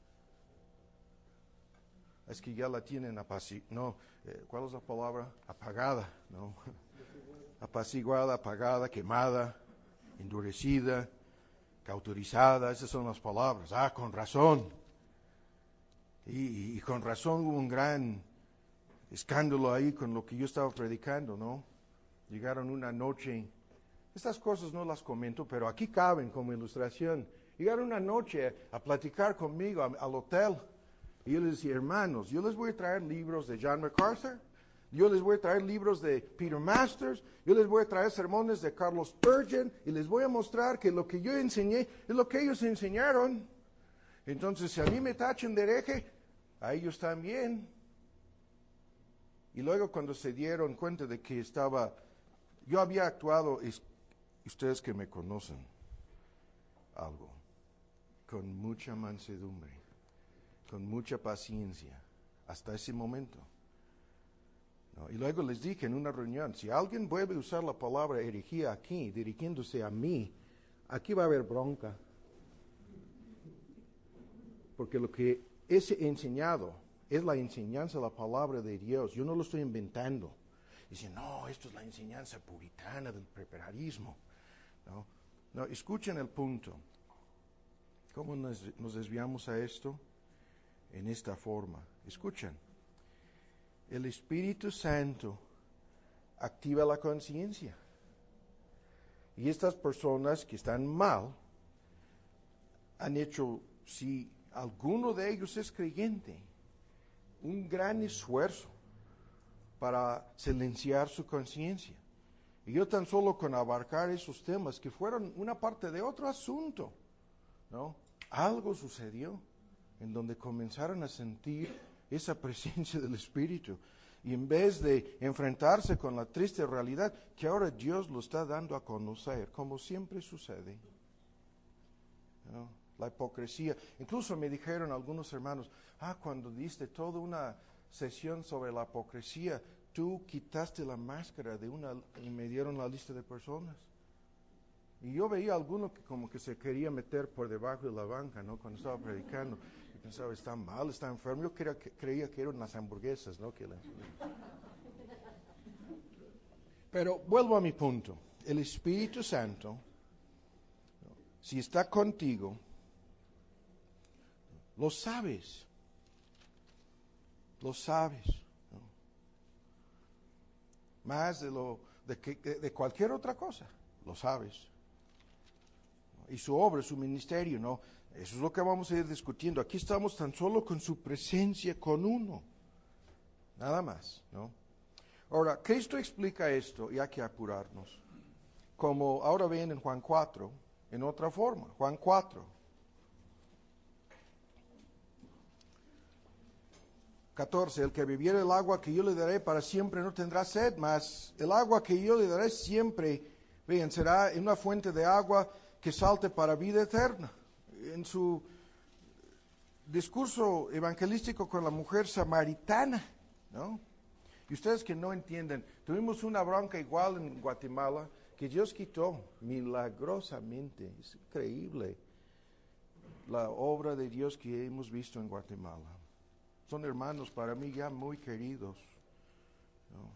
Es que ya la tienen apaciguada, no, eh, ¿cuál es la palabra? Apagada, ¿no? Apaciguada, apagada, quemada, endurecida, cauterizada, esas son las palabras. Ah, con razón. Y, y con razón hubo un gran escándalo ahí con lo que yo estaba predicando, ¿no? Llegaron una noche, estas cosas no las comento, pero aquí caben como ilustración. Llegaron una noche a platicar conmigo a, al hotel. Y yo les decía, hermanos, yo les voy a traer libros de John MacArthur, yo les voy a traer libros de Peter Masters, yo les voy a traer sermones de Carlos Spurgeon, y les voy a mostrar que lo que yo enseñé es lo que ellos enseñaron. Entonces, si a mí me tachan de hereje, a ellos también. Y luego cuando se dieron cuenta de que estaba, yo había actuado, y ustedes que me conocen, algo, con mucha mansedumbre, con mucha paciencia, hasta ese momento. ¿No? Y luego les dije en una reunión, si alguien vuelve a usar la palabra herejía aquí, dirigiéndose a mí, aquí va a haber bronca. Porque lo que es enseñado es la enseñanza de la palabra de Dios. Yo no lo estoy inventando. Dicen, no, esto es la enseñanza puritana del preparismo. No, no, escuchen el punto. ¿Cómo nos, nos desviamos a esto? En esta forma. Escuchen. El Espíritu Santo activa la conciencia. Y estas personas que están mal han hecho, si alguno de ellos es creyente, un gran esfuerzo para silenciar su conciencia. Y yo tan solo con abarcar esos temas que fueron una parte de otro asunto, ¿no? Algo sucedió en donde comenzaron a sentir esa presencia del Espíritu. Y en vez de enfrentarse con la triste realidad que ahora Dios lo está dando a conocer, como siempre sucede, ¿no? La hipocresía. Incluso me dijeron algunos hermanos, ah, cuando diste toda una sesión sobre la hipocresía, tú quitaste la máscara de una, y me dieron la lista de personas. Y yo veía a alguno que como que se quería meter por debajo de la banca, ¿no? Cuando estaba predicando. Y pensaba, está mal, está enfermo. Yo creía que, creía que eran las hamburguesas, ¿no? Que le... Pero vuelvo a mi punto. El Espíritu Santo, ¿no?, si está contigo, lo sabes. Lo sabes, ¿no? Más de, lo, de, que, de cualquier otra cosa, lo sabes. Y su obra, su ministerio, ¿no? Eso es lo que vamos a ir discutiendo. Aquí estamos tan solo con su presencia, con uno. Nada más, ¿no? Ahora, Cristo explica esto, y hay que apurarnos. Como ahora ven en Juan cuatro, en otra forma. Juan cuatro. catorce. El que bebiere el agua que yo le daré para siempre no tendrá sed, mas el agua que yo le daré siempre, vean, será una fuente de agua que salte para vida eterna. En su discurso evangelístico con la mujer samaritana, ¿no? Y ustedes que no entienden, tuvimos una bronca igual en Guatemala que Dios quitó milagrosamente. Es increíble la obra de Dios que hemos visto en Guatemala. Son hermanos para mí ya muy queridos, ¿no?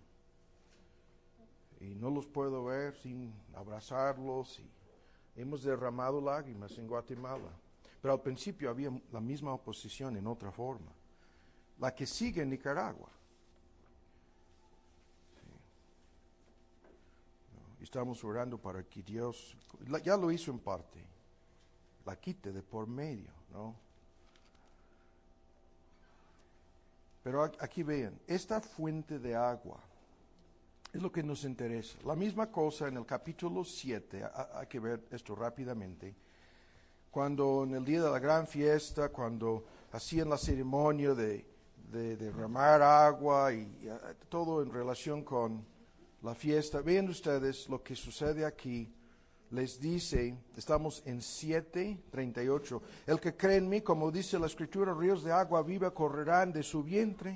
Y no los puedo ver sin abrazarlos, y hemos derramado lágrimas en Guatemala. Pero al principio había la misma oposición en otra forma. La que sigue en Nicaragua. Sí. ¿No? Y estamos orando para que Dios, ya lo hizo en parte, la quite de por medio, ¿no? Pero aquí vean, esta fuente de agua es lo que nos interesa. La misma cosa en el capítulo siete, hay que ver esto rápidamente. Cuando en el día de la gran fiesta, cuando hacían la ceremonia de, de derramar agua y, y todo en relación con la fiesta. Vean ustedes lo que sucede aquí. Les dice, estamos en siete treinta y ocho, el que cree en mí, como dice la Escritura, ríos de agua viva correrán de su vientre.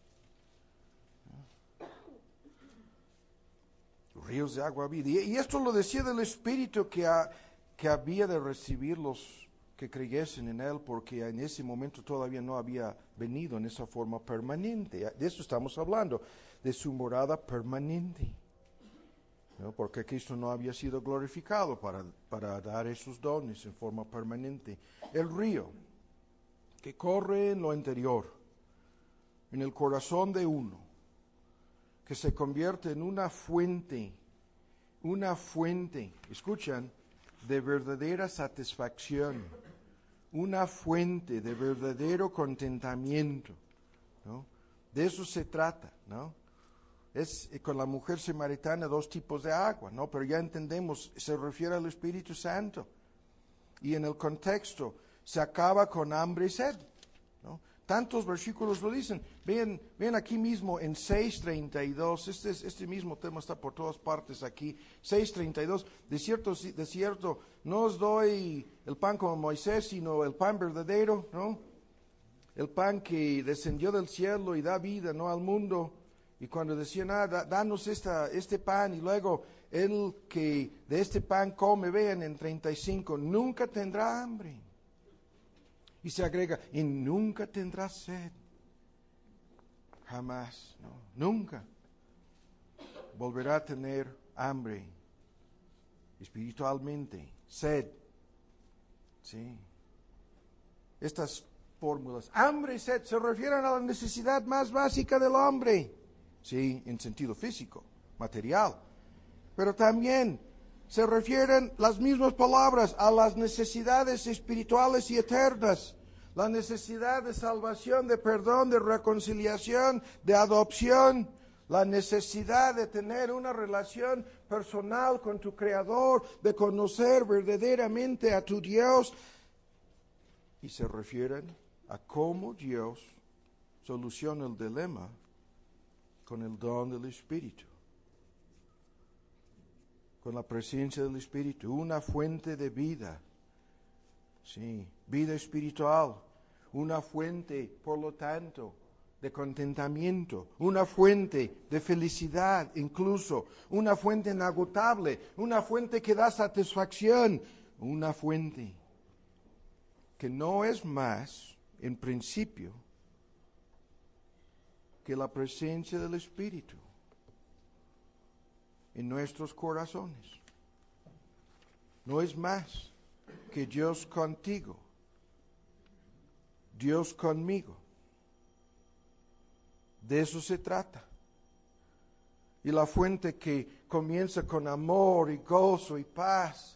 Ríos de agua viva. Y, y esto lo decía del Espíritu que, ha, que había de recibir los que creyesen en Él, porque en ese momento todavía no había venido en esa forma permanente. De eso estamos hablando, de su morada permanente. ¿No? Porque Cristo no había sido glorificado para, para dar esos dones en forma permanente. El río que corre en lo interior, en el corazón de uno, que se convierte en una fuente, una fuente, escuchan, de verdadera satisfacción, una fuente de verdadero contentamiento, ¿no? De eso se trata, ¿no? Es con la mujer samaritana dos tipos de agua, ¿no? Pero ya entendemos, se refiere al Espíritu Santo. Y en el contexto, se acaba con hambre y sed, ¿no? Tantos versículos lo dicen. Ven, ven aquí mismo en seis treinta y dos, este, este mismo tema está por todas partes aquí. seis treinta y dos, de cierto, de cierto, no os doy el pan como Moisés, sino el pan verdadero, ¿no? El pan que descendió del cielo y da vida, ¿no? Al mundo. Y cuando decían, ah, da, danos esta, este pan, y luego el que de este pan come, vean en treinta y cinco, nunca tendrá hambre. Y se agrega, y nunca tendrá sed. Jamás, no, nunca volverá a tener hambre espiritualmente, sed. Sí. Estas fórmulas, hambre y sed, se refieren a la necesidad más básica del hombre. Sí, en sentido físico, material. Pero también se refieren las mismas palabras a las necesidades espirituales y eternas. La necesidad de salvación, de perdón, de reconciliación, de adopción. La necesidad de tener una relación personal con tu Creador, de conocer verdaderamente a tu Dios. Y se refieren a cómo Dios soluciona el dilema con el don del Espíritu, con la presencia del Espíritu, una fuente de vida, sí, vida espiritual, una fuente, por lo tanto, de contentamiento, una fuente de felicidad, incluso, una fuente inagotable, una fuente que da satisfacción, una fuente que no es más, en principio, que la presencia del Espíritu en nuestros corazones. No es más que Dios contigo, Dios conmigo. De eso se trata. Y la fuente que comienza con amor y gozo y paz.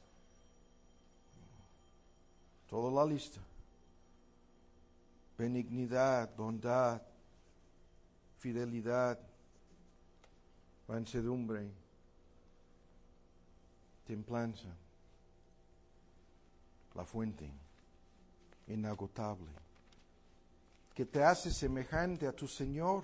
Toda la lista. Benignidad, bondad, fidelidad, mansedumbre, templanza, la fuente inagotable, que te hace semejante a tu Señor,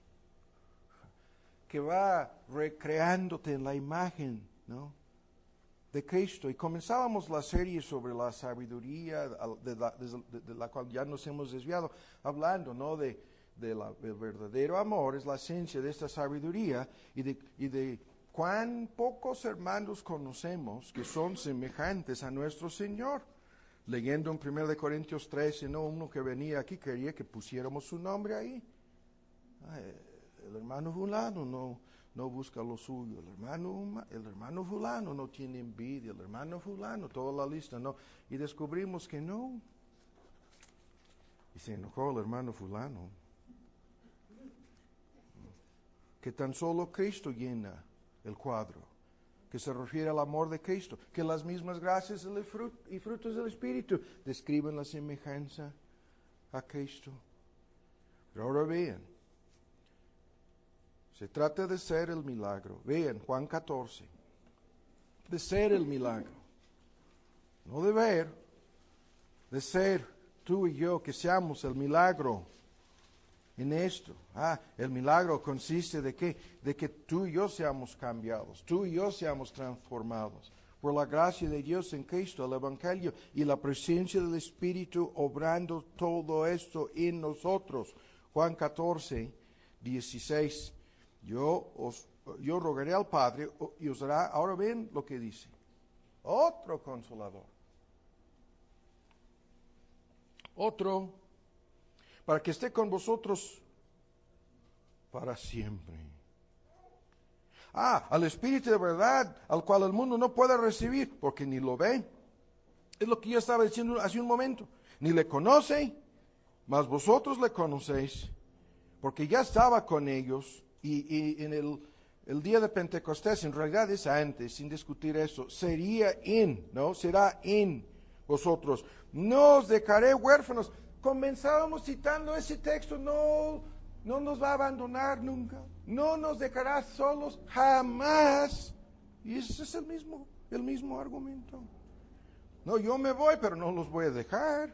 que va recreándote en la imagen, ¿no?, de Cristo. Y comenzábamos la serie sobre la sabiduría, de la, de, de la cual ya nos hemos desviado, hablando, ¿no?, de De la, del verdadero amor, es la esencia de esta sabiduría, y de, y de cuán pocos hermanos conocemos que son semejantes a nuestro Señor. Leyendo en primera Corintios trece, no, uno que venía aquí quería que pusiéramos su nombre ahí. Ay, el hermano fulano no, no busca lo suyo, el hermano, el hermano fulano no tiene envidia, el hermano fulano, toda la lista, no. Y descubrimos que no. Y se enojó el hermano fulano. Que tan solo Cristo llena el cuadro, que se refiere al amor de Cristo, que las mismas gracias y frutos del Espíritu describen la semejanza a Cristo. Pero ahora vean, se trata de ser el milagro. Vean Juan catorce, de ser el milagro, no de ver, de ser tú y yo, que seamos el milagro. en esto. Ah, el milagro consiste de qué? De que tú y yo seamos cambiados, tú y yo seamos transformados por la gracia de Dios en Cristo, el Evangelio y la presencia del Espíritu obrando todo esto en nosotros. Juan catorce, dieciséis. Yo os, yo rogaré al Padre y os dará, ahora ven lo que dice, otro consolador. Otro, para que esté con vosotros para siempre. Ah, al Espíritu de verdad, al cual el mundo no puede recibir, porque ni lo ve. Es lo que yo estaba diciendo hace un momento. Ni le conoce, mas vosotros le conocéis, porque ya estaba con ellos, y, y en el, el día de Pentecostés, en realidad es antes, sin discutir eso, sería en, ¿no? Será en vosotros. No os dejaré huérfanos. Comenzábamos citando ese texto, no, no nos va a abandonar nunca, no nos dejará solos jamás. Y ese es el mismo, el mismo argumento. No, yo me voy, pero no los voy a dejar.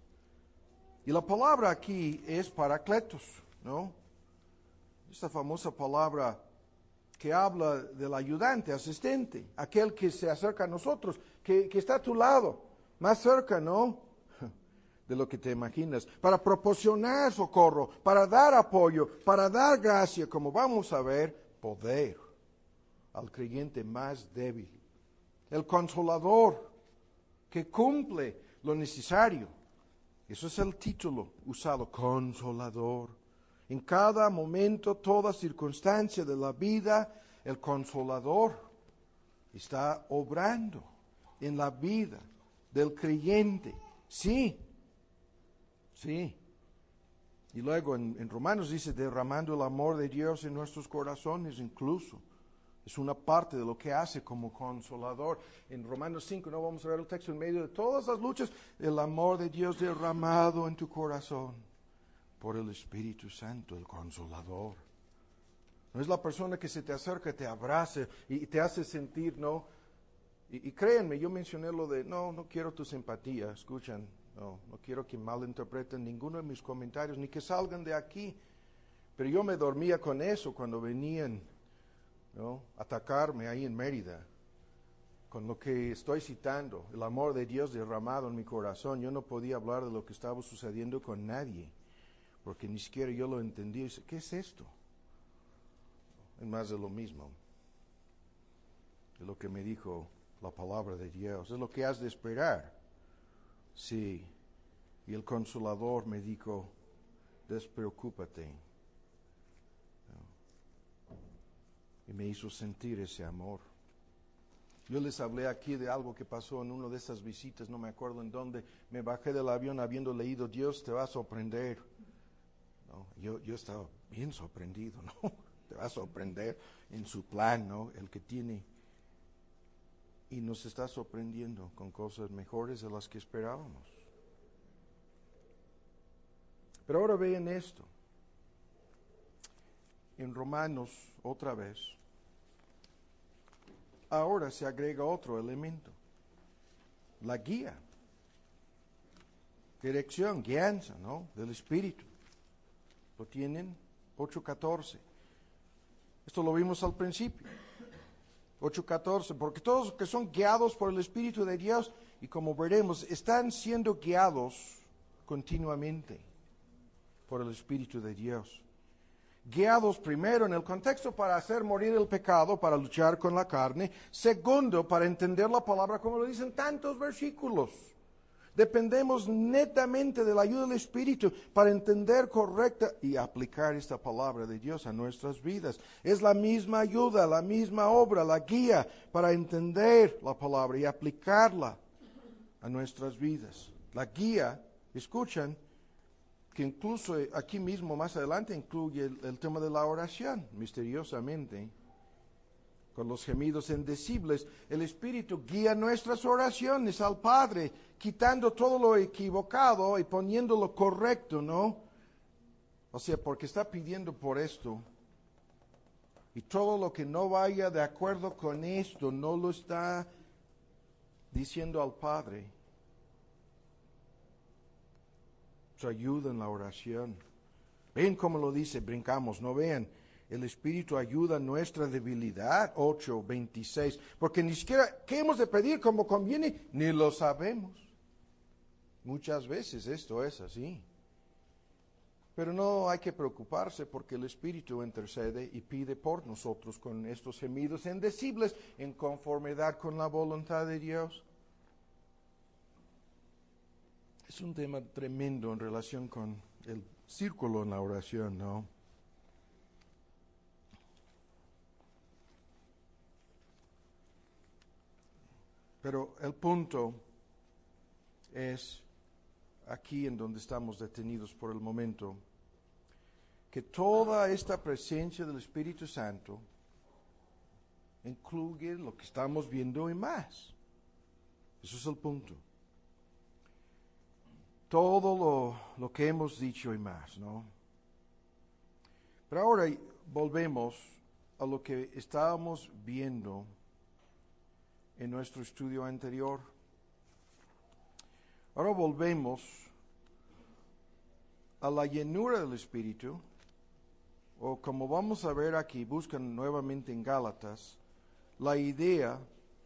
Y la palabra aquí es paracletos, ¿no? Esta famosa palabra que habla del ayudante, asistente, aquel que se acerca a nosotros, que, que está a tu lado, más cerca, ¿no? De lo que te imaginas, para proporcionar socorro, para dar apoyo, para dar gracia, como vamos a ver, poder al creyente más débil. El consolador que cumple lo necesario. Eso es el título usado, consolador. En cada momento, toda circunstancia de la vida, el consolador está obrando en la vida del creyente. Sí. Sí. Y luego en, en Romanos dice, derramando el amor de Dios en nuestros corazones incluso. Es una parte de lo que hace como consolador. En Romanos cinco, no vamos a ver el texto, en medio de todas las luchas, el amor de Dios derramado en tu corazón por el Espíritu Santo, el consolador. No es la persona que se te acerca, te abraza y te hace sentir, ¿no? Y, y créanme, yo mencioné lo de, no, no quiero tu simpatía, escuchan. No, no quiero que malinterpreten ninguno de mis comentarios, ni que salgan de aquí. Pero yo me dormía con eso cuando venían, ¿no?, a atacarme ahí en Mérida. Con lo que estoy citando, el amor de Dios derramado en mi corazón. Yo no podía hablar de lo que estaba sucediendo con nadie, porque ni siquiera yo lo entendía. ¿Qué es esto? Es más de lo mismo. Es lo que me dijo la palabra de Dios. Es lo que has de esperar. Sí, y el consolador me dijo, despreocúpate. Y me hizo sentir ese amor. Yo les hablé aquí de algo que pasó en una de esas visitas, no me acuerdo en dónde, me bajé del avión habiendo leído, Dios te va a sorprender. ¿No? Yo, yo estaba bien sorprendido, ¿no? Te va a sorprender en su plan, ¿no? El que tiene. Y nos está sorprendiendo con cosas mejores de las que esperábamos. Pero ahora vean esto. En Romanos, otra vez, ahora se agrega otro elemento. La guía. Dirección, guianza, ¿no? Del Espíritu. Lo tienen, ocho catorce. Esto lo vimos al principio. ocho catorce, porque todos los que son guiados por el Espíritu de Dios, y como veremos, están siendo guiados continuamente por el Espíritu de Dios. Guiados primero en el contexto para hacer morir el pecado, para luchar con la carne. Segundo, para entender la palabra como lo dicen tantos versículos. Dependemos netamente de la ayuda del Espíritu para entender correcta y aplicar esta palabra de Dios a nuestras vidas. Es la misma ayuda, la misma obra, la guía para entender la palabra y aplicarla a nuestras vidas. La guía, escuchan, que incluso aquí mismo más adelante incluye el, el tema de la oración, misteriosamente. Con los gemidos indecibles, el Espíritu guía nuestras oraciones al Padre, quitando todo lo equivocado y poniendo lo correcto, ¿no? O sea, porque está pidiendo por esto, y todo lo que no vaya de acuerdo con esto, no lo está diciendo al Padre. Su ayuda en la oración. Ven cómo lo dice, brincamos, no vean. El Espíritu ayuda a nuestra debilidad, ocho veintiséis, porque ni siquiera, ¿qué hemos de pedir como conviene? Ni lo sabemos. Muchas veces esto es así. Pero no hay que preocuparse porque el Espíritu intercede y pide por nosotros con estos gemidos indecibles en conformidad con la voluntad de Dios. Es un tema tremendo en relación con el círculo en la oración, ¿no? Pero el punto es, aquí en donde estamos detenidos por el momento, que toda esta presencia del Espíritu Santo incluye lo que estamos viendo y más. Eso es el punto. Todo lo, lo que hemos dicho y más, ¿no? Pero ahora volvemos a lo que estábamos viendo en nuestro estudio anterior. Ahora volvemos a la llenura del Espíritu, o como vamos a ver aquí, buscan nuevamente en Gálatas, la idea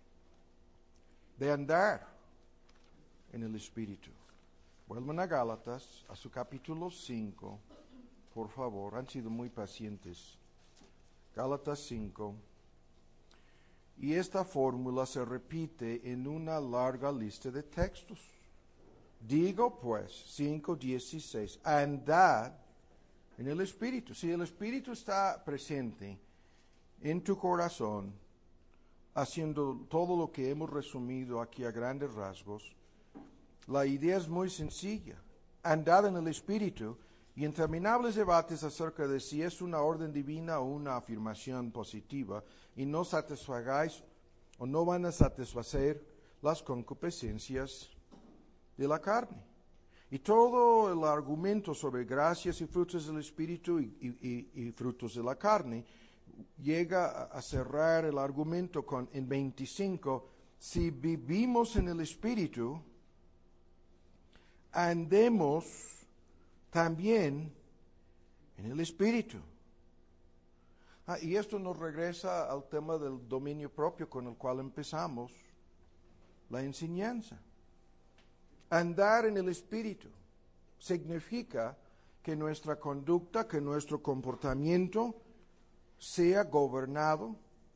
de andar en el Espíritu. Vuelvan a Gálatas, a su capítulo cinco, por favor, han sido muy pacientes. Gálatas cinco. Y esta fórmula se repite en una larga lista de textos. Digo pues, cinco dieciséis, andad en el Espíritu. Si el Espíritu está presente en tu corazón, haciendo todo lo que hemos resumido aquí a grandes rasgos, la idea es muy sencilla. Andad en el Espíritu, y interminables debates acerca de si es una orden divina o una afirmación positiva, y no satisfagáis o no van a satisfacer las concupiscencias de la carne. Y todo el argumento sobre gracias y frutos del Espíritu y, y, y, y frutos de la carne llega a cerrar el argumento con en veinticinco, si vivimos en el Espíritu, andemos también en el Espíritu. Ah, y esto nos regresa al tema del dominio propio con el cual empezamos la enseñanza. Andar en el Espíritu significa que nuestra conducta, que nuestro comportamiento sea gobernado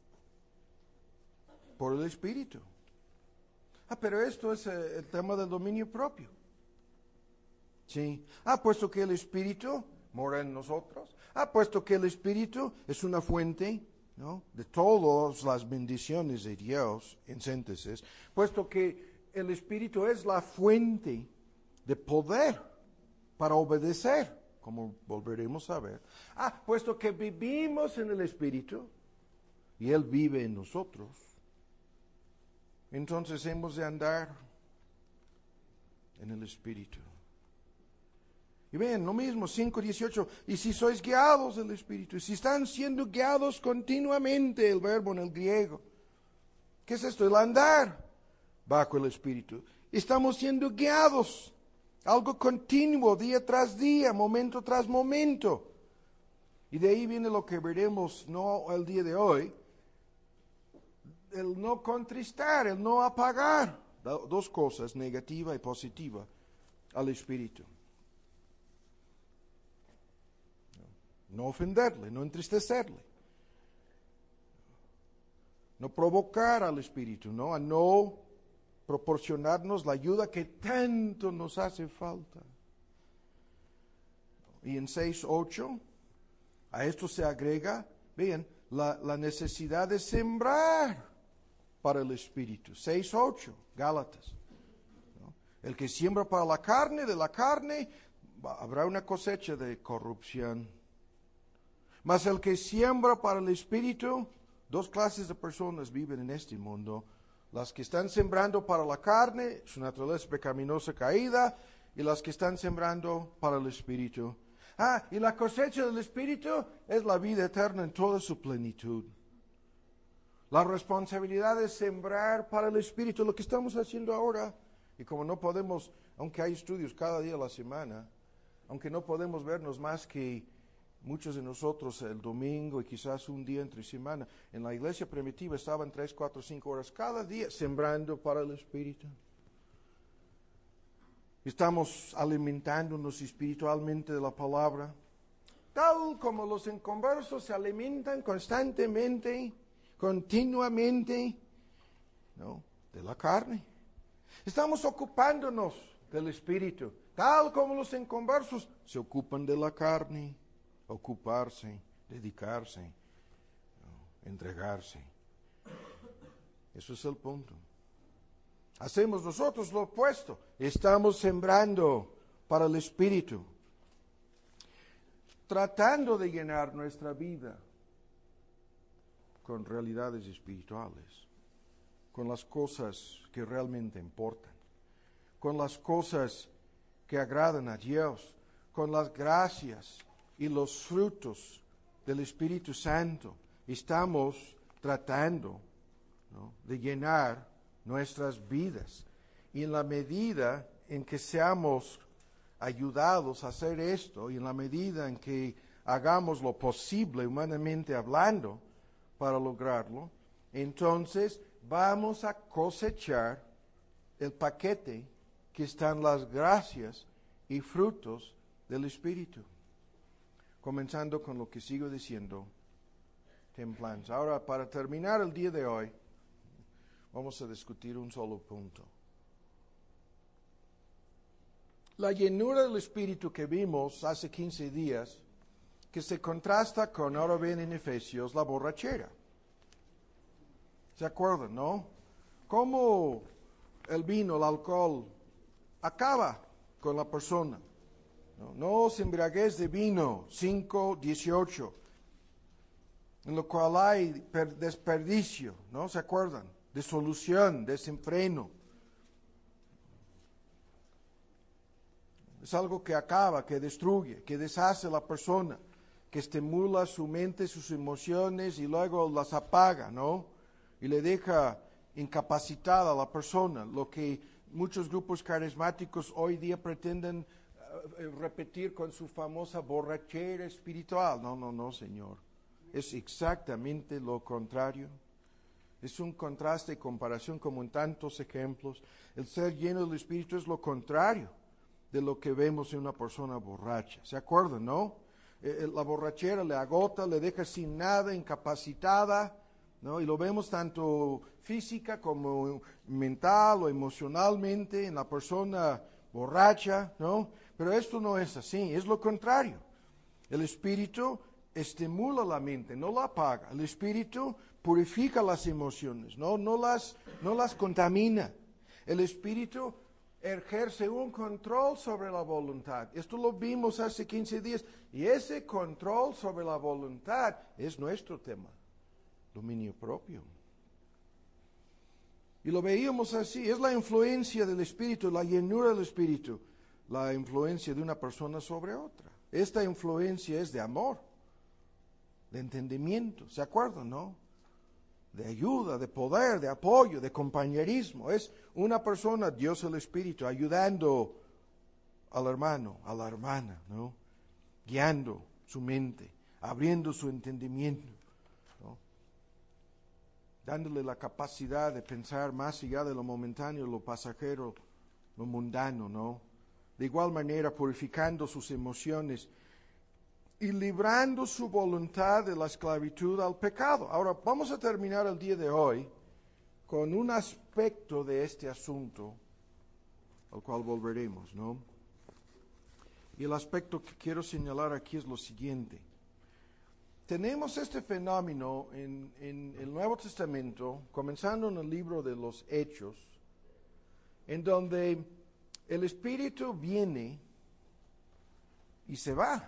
por el Espíritu. Ah, pero esto es eh, el tema del dominio propio. Sí. Ah, puesto que el Espíritu mora en nosotros. Ah, puesto que el Espíritu es una fuente, ¿no?, de todas las bendiciones de Dios, en síntesis. Puesto que el Espíritu es la fuente de poder para obedecer, como volveremos a ver. Ah, puesto que vivimos en el Espíritu y Él vive en nosotros, entonces hemos de andar en el Espíritu. Y ven, lo mismo, cinco dieciocho, y si sois guiados del Espíritu, y si están siendo guiados continuamente, el verbo en el griego, ¿qué es esto? El andar bajo el Espíritu. Estamos siendo guiados, algo continuo, día tras día, momento tras momento. Y de ahí viene lo que veremos, no el día de hoy, el no contristar, el no apagar, dos cosas, negativa y positiva, al Espíritu. No ofenderle, no entristecerle. No provocar al Espíritu, ¿no? A no proporcionarnos la ayuda que tanto nos hace falta. Y en seis ocho, a esto se agrega, vean, la, la necesidad de sembrar para el Espíritu. seis ocho, Gálatas. ¿No? El que siembra para la carne, de la carne, va, habrá una cosecha de corrupción. Mas el que siembra para el Espíritu, dos clases de personas viven en este mundo. Las que están sembrando para la carne, su naturaleza pecaminosa caída, y las que están sembrando para el Espíritu. Ah, y la cosecha del Espíritu es la vida eterna en toda su plenitud. La responsabilidad es sembrar para el Espíritu, lo que estamos haciendo ahora. Y como no podemos, aunque hay estudios cada día a la semana, aunque no podemos vernos más que muchos de nosotros el domingo y quizás un día entre semana, en la iglesia primitiva estaban tres, cuatro, cinco horas cada día sembrando para el Espíritu. Estamos alimentándonos espiritualmente de la palabra, tal como los inconversos se alimentan constantemente, continuamente, ¿no?, de la carne. Estamos ocupándonos del Espíritu, tal como los inconversos se ocupan de la carne. Ocuparse, dedicarse, ¿no?, entregarse. Eso es el punto. Hacemos nosotros lo opuesto. Estamos sembrando para el Espíritu, tratando de llenar nuestra vida con realidades espirituales, con las cosas que realmente importan, con las cosas que agradan a Dios, con las gracias y los frutos del Espíritu Santo. Estamos tratando, ¿no?, de llenar nuestras vidas. Y en la medida en que seamos ayudados a hacer esto, y en la medida en que hagamos lo posible humanamente hablando para lograrlo, entonces vamos a cosechar el paquete que están las gracias y frutos del Espíritu. Comenzando con lo que sigo diciendo, templanza. Ahora, para terminar el día de hoy, vamos a discutir un solo punto. La llenura del Espíritu que vimos hace quince días, que se contrasta con, ahora bien en Efesios, la borrachera. ¿Se acuerdan, no? Cómo el vino, el alcohol, acaba con la persona. No, no os embriaguéis de vino, cinco dieciocho, en lo cual hay desperdicio, ¿no? ¿Se acuerdan? Disolución, desenfreno. Es algo que acaba, que destruye, que deshace a la persona, que estimula su mente, sus emociones y luego las apaga, ¿no? Y le deja incapacitada a la persona, lo que muchos grupos carismáticos hoy día pretenden uh, repetir con su famosa borrachera espiritual. No, no, no, Señor. Es exactamente lo contrario. Es un contraste y comparación como en tantos ejemplos. El ser lleno del Espíritu es lo contrario de lo que vemos en una persona borracha. ¿Se acuerdan, no? Eh, la borrachera le agota, le deja sin nada, incapacitada, ¿no? Y lo vemos tanto física como mental o emocionalmente en la persona borracha, ¿no? Pero esto no es así, es lo contrario. El Espíritu estimula la mente, no la apaga. El Espíritu purifica las emociones, no, no, las, no las contamina. El Espíritu ejerce un control sobre la voluntad. Esto lo vimos hace quince días. Y ese control sobre la voluntad es nuestro tema. Dominio propio. Y lo veíamos así. Es la influencia del Espíritu, la llenura del Espíritu. La influencia de una persona sobre otra. Esta influencia es de amor, de entendimiento. ¿Se acuerdan, no? De ayuda, de poder, de apoyo, de compañerismo. Es una persona, Dios el Espíritu, ayudando al hermano, a la hermana, ¿no? Guiando su mente, abriendo su entendimiento, ¿no? Dándole la capacidad de pensar más allá de lo momentáneo, lo pasajero, lo mundano, ¿no? De igual manera, purificando sus emociones y librando su voluntad de la esclavitud al pecado. Ahora, vamos a terminar el día de hoy con un aspecto de este asunto, al cual volveremos, ¿no? Y el aspecto que quiero señalar aquí es lo siguiente. Tenemos este fenómeno en, en el Nuevo Testamento, comenzando en el libro de los Hechos, en donde el Espíritu viene y se va.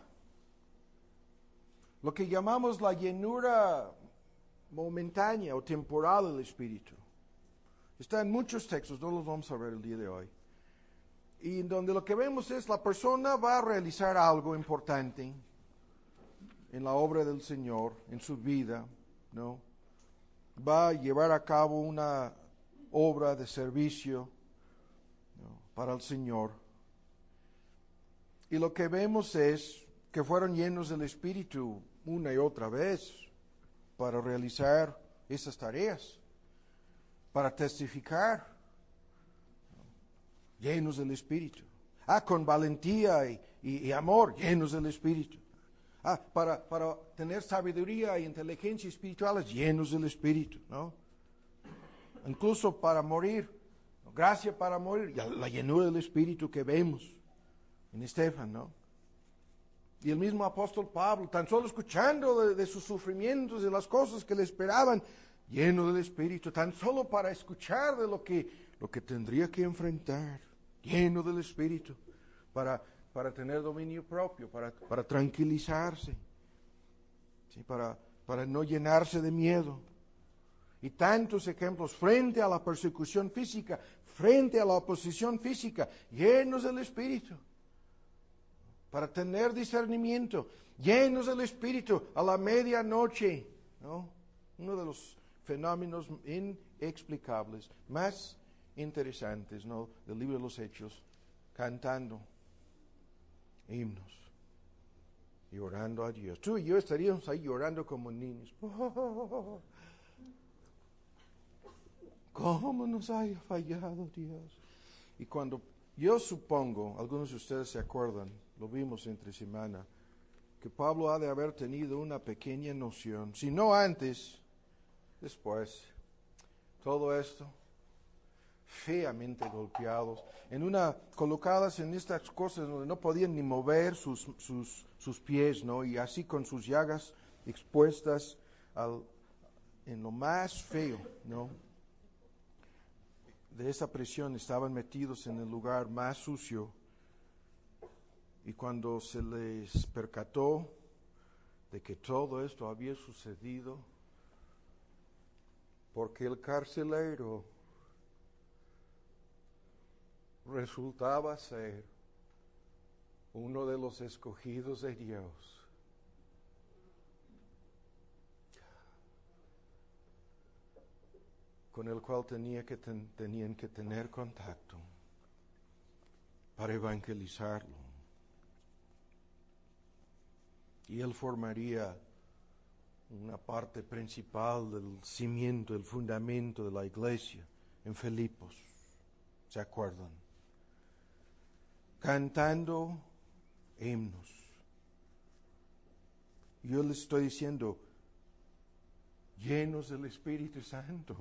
Lo que llamamos la llenura momentánea o temporal del Espíritu. Está en muchos textos, no los vamos a ver el día de hoy. Y en donde lo que vemos es la persona va a realizar algo importante en la obra del Señor, en su vida, ¿no? Va a llevar a cabo una obra de servicio, ¿no?, para el Señor. Y lo que vemos es que fueron llenos del Espíritu una y otra vez para realizar esas tareas, para testificar, llenos del Espíritu. Ah, con valentía y, y, y amor, llenos del Espíritu. Ah, para, para tener sabiduría e inteligencia espirituales, llenos del Espíritu, ¿no? Incluso para morir, gracia para morir, la llenura del Espíritu que vemos en Esteban, ¿no? Y el mismo apóstol Pablo, tan solo escuchando de, de sus sufrimientos, de las cosas que le esperaban, lleno del Espíritu, tan solo para escuchar de lo que, lo que tendría que enfrentar, lleno del Espíritu, para, para tener dominio propio, para, para tranquilizarse, ¿sí? para, para no llenarse de miedo. Y tantos ejemplos frente a la persecución física, frente a la oposición física, llenos del Espíritu, para tener discernimiento, llenos del Espíritu a la medianoche, ¿no? Uno de los fenómenos inexplicables, más interesantes, ¿no?, del libro de los Hechos, cantando himnos y orando a Dios. Tú y yo estaríamos ahí llorando como niños. Oh, ¿cómo nos haya fallado Dios? Y cuando yo supongo, algunos de ustedes se acuerdan, lo vimos entre semana, que Pablo ha de haber tenido una pequeña noción, si no antes, después, todo esto, feamente golpeados, en una, colocadas en estas cosas donde no podían ni mover sus, sus, sus pies, ¿no? Y así con sus llagas expuestas al, en lo más feo, ¿no? De esa presión estaban metidos en el lugar más sucio. Y cuando se les percató de que todo esto había sucedido, porque el carcelero resultaba ser uno de los escogidos de Dios, con el cual tenía que ten, tenían que tener contacto para evangelizarlo. Y él formaría una parte principal del cimiento, el fundamento de la iglesia en Filipos. ¿Se acuerdan? Cantando himnos. Yo les estoy diciendo, llenos del Espíritu Santo,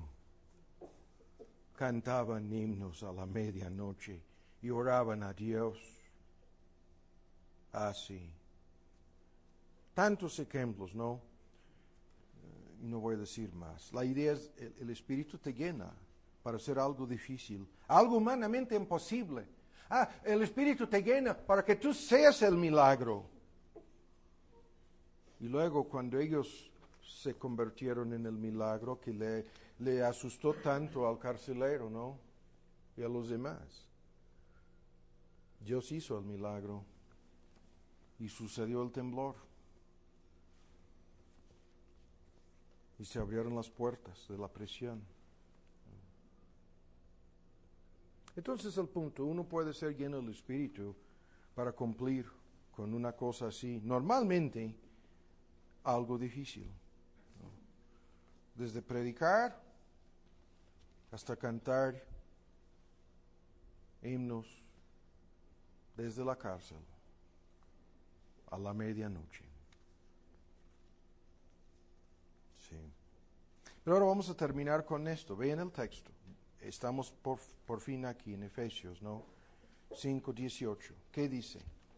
cantaban himnos a la medianoche y oraban a Dios. Así. Tantos ejemplos, ¿no? Y no voy a decir más. La idea es, el, el Espíritu te llena para hacer algo difícil, algo humanamente imposible. Ah, el Espíritu te llena para que tú seas el milagro. Y luego cuando ellos se convirtieron en el milagro que le, le asustó tanto al carcelero, ¿no? Y a los demás. Dios hizo el milagro y sucedió el temblor. Y se abrieron las puertas de la prisión. Entonces el punto, uno puede ser lleno del Espíritu para cumplir con una cosa así. Normalmente, algo difícil, ¿no? Desde predicar hasta cantar himnos desde la cárcel a la medianoche. Sí. Pero ahora vamos a terminar con esto. Vean el texto. Estamos por, por fin aquí en Efesios, ¿no? cinco dieciocho. ¿Qué dice?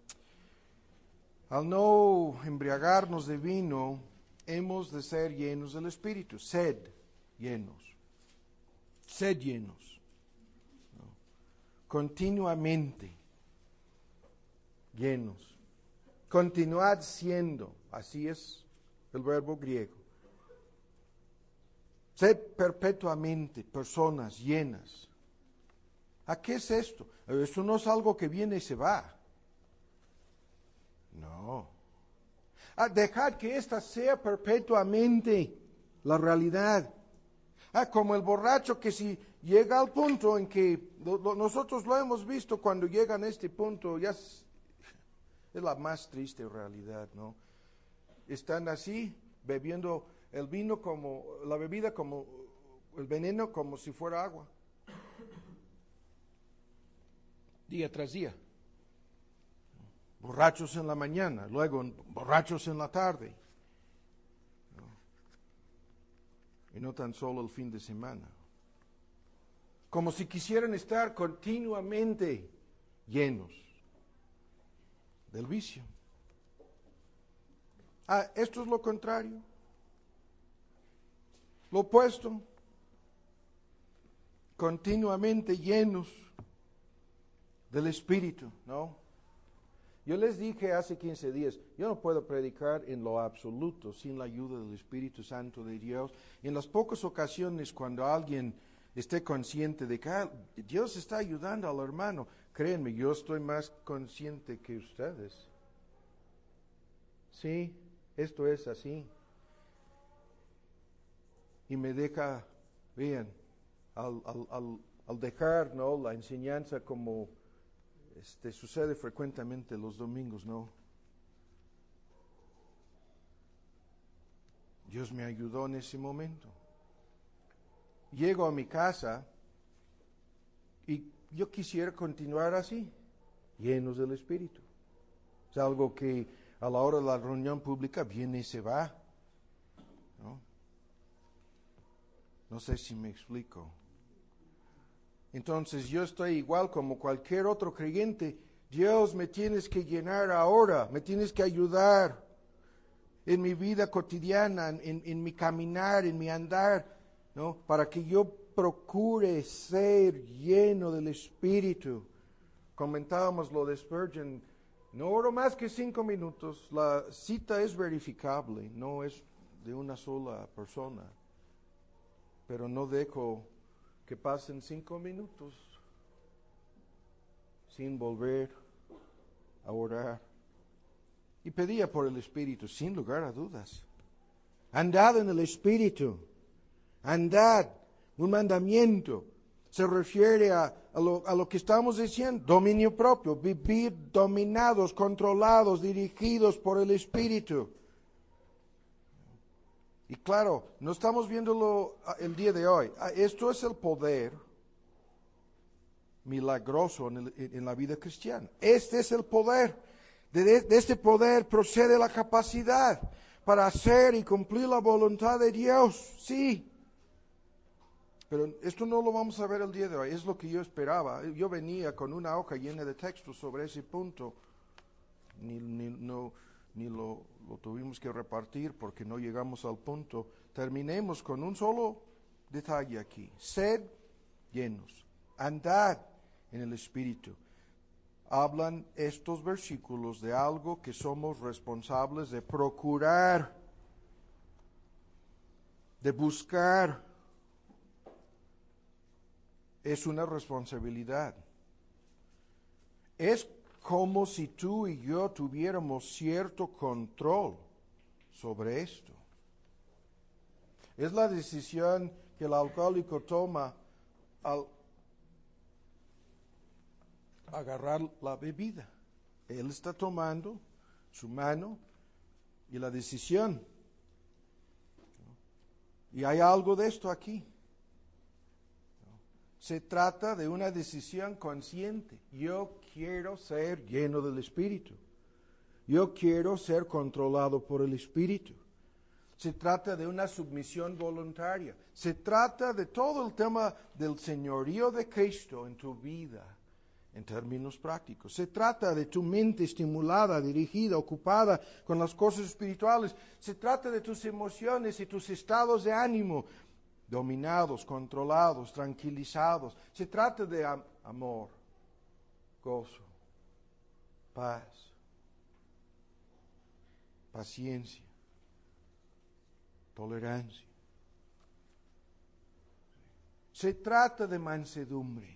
Al no embriagarnos de vino, hemos de ser llenos del Espíritu. Sed llenos. Sed llenos. ¿No? Continuamente llenos. Continuad siendo. Así es el verbo griego. Sed perpetuamente personas llenas. ¿A qué es esto? Esto no es algo que viene y se va. No. Ah, dejad que esta sea perpetuamente la realidad. Ah, como el borracho que si llega al punto en que lo, lo, nosotros lo hemos visto cuando llegan a este punto, ya Es la más triste realidad, ¿no? Están así, bebiendo el vino como, la bebida como, el veneno como si fuera agua. Día tras día. Borrachos en la mañana, luego borrachos en la tarde. Y no tan solo el fin de semana. Como si quisieran estar continuamente llenos del vicio. Ah, esto es lo contrario. Lo opuesto. Continuamente llenos del Espíritu, ¿no? Yo les dije hace quince días, yo no puedo predicar en lo absoluto sin la ayuda del Espíritu Santo de Dios. Y en las pocas ocasiones cuando alguien esté consciente de que ah, Dios está ayudando al hermano, créanme, yo estoy más consciente que ustedes. Sí, esto es así. Y me deja, vean, al, al, al, al dejar, ¿no?, la enseñanza como este, sucede frecuentemente los domingos, ¿no? Dios me ayudó en ese momento. Llego a mi casa y yo quisiera continuar así, llenos del Espíritu. Es algo que a la hora de la reunión pública viene y se va, ¿no? No sé si me explico. Entonces yo estoy igual como cualquier otro creyente. Dios, me tienes que llenar ahora, me tienes que ayudar en mi vida cotidiana, en, en mi caminar, en mi andar, ¿no? Para que yo procure ser lleno del Espíritu. Comentábamos lo de Spurgeon, no oro más que cinco minutos, la cita es verificable, no es de una sola persona, pero no dejo que pasen cinco minutos sin volver a orar. Y pedía por el Espíritu, sin lugar a dudas. Andad en el Espíritu. Andad. Un mandamiento. Se refiere a, a, lo, a lo que estamos diciendo. Dominio propio. Vivir dominados, controlados, dirigidos por el Espíritu. Y claro, no estamos viéndolo el día de hoy. Esto es el poder milagroso en, el, en la vida cristiana. Este es el poder. De, de este poder procede la capacidad para hacer y cumplir la voluntad de Dios. Sí. Pero esto no lo vamos a ver el día de hoy. Es lo que yo esperaba. Yo venía con una hoja llena de textos sobre ese punto. Ni, ni, no, ni lo, lo tuvimos que repartir porque no llegamos al punto. Terminemos con un solo detalle aquí. Sed llenos. Andad en el Espíritu. Hablan estos versículos de algo que somos responsables de procurar, de buscar. Es una responsabilidad. Es como si tú y yo tuviéramos cierto control sobre esto. Es la decisión que el alcohólico toma al agarrar la bebida. Él está tomando su mano y la decisión. Y hay algo de esto aquí. Se trata de una decisión consciente. Yo quiero ser lleno del Espíritu. Yo quiero ser controlado por el Espíritu. Se trata de una submisión voluntaria. Se trata de todo el tema del señorío de Cristo en tu vida, en términos prácticos. Se trata de tu mente estimulada, dirigida, ocupada con las cosas espirituales. Se trata de tus emociones y tus estados de ánimo, dominados, controlados, tranquilizados. Se trata de am- amor, gozo, paz, paciencia, tolerancia. Se trata de mansedumbre.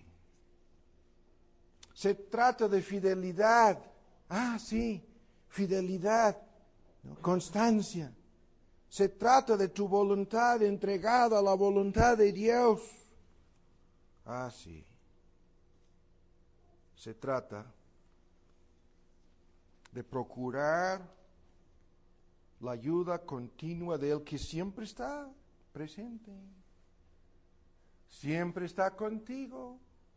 Se trata de fidelidad. Ah, sí, fidelidad, ¿no? Constancia. Se trata de tu voluntad entregada a la voluntad de Dios. Ah, sí. Se trata de procurar la ayuda continua del que siempre está presente, siempre está contigo,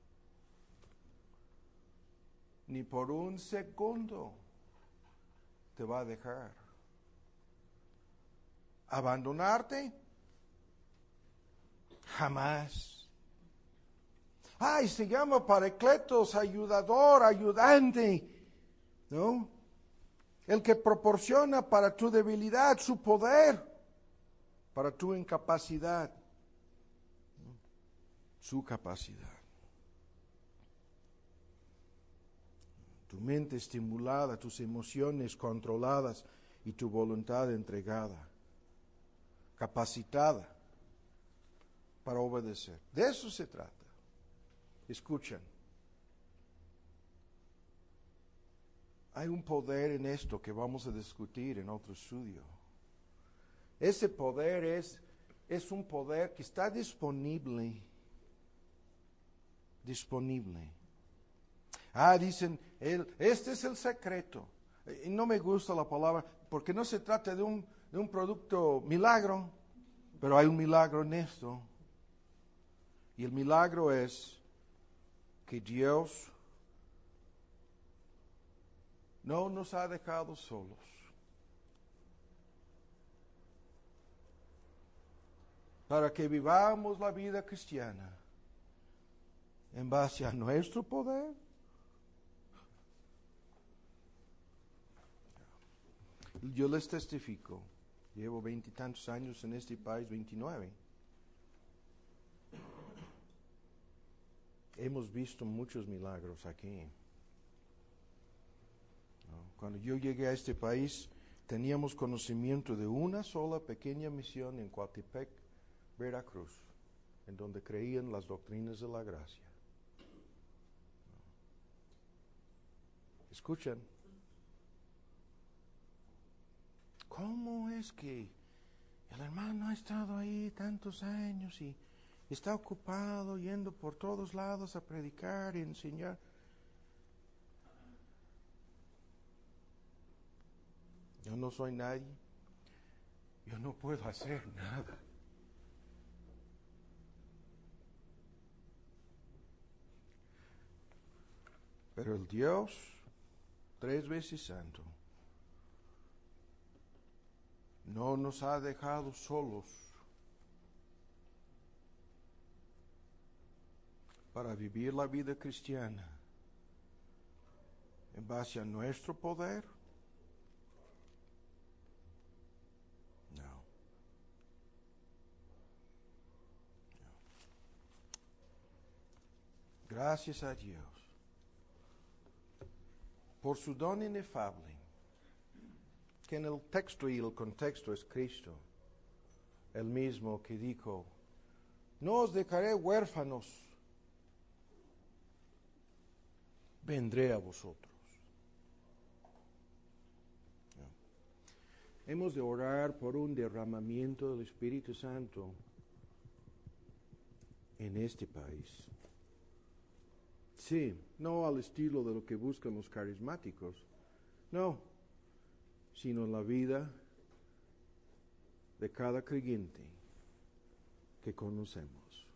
ni por un segundo te va a dejar. ¿Abandonarte? Jamás. Ay, se llama Paracletos, ayudador, ayudante, ¿no? El que proporciona para tu debilidad su poder, para tu incapacidad, ¿no? Su capacidad. Tu mente estimulada, tus emociones controladas y tu voluntad entregada, capacitada para obedecer. De eso se trata. Escuchen. Hay un poder en esto que vamos a discutir en otro estudio. Ese poder es, es un poder que está disponible. Disponible. Ah, dicen, el, este es el secreto. Y no me gusta la palabra, porque no se trata de un, de un producto milagro, pero hay un milagro en esto. Y el milagro es que Dios no nos ha dejado solos. Para que vivamos la vida cristiana en base a nuestro poder. Yo les testifico, llevo veintitantos años en este país, veintinueve. Hemos visto muchos milagros aquí. Cuando yo llegué a este país, teníamos conocimiento de una sola pequeña misión en Coatepec, Veracruz, en donde creían las doctrinas de la gracia. Escuchen. ¿Cómo es que el hermano ha estado ahí tantos años y está ocupado yendo por todos lados a predicar y enseñar? Yo no soy nadie. Yo no puedo hacer nada. Pero el Dios, tres veces santo, no nos ha dejado solos para vivir la vida cristiana en base a nuestro poder. No. No. Gracias a Dios por su don inefable, que en el texto y el contexto es Cristo, el mismo que dijo, no os dejaré huérfanos, vendré a vosotros. No. Hemos de orar por un derramamiento del Espíritu Santo en este país. Sí, no al estilo de lo que buscan los carismáticos, no, sino la vida de cada creyente que conocemos.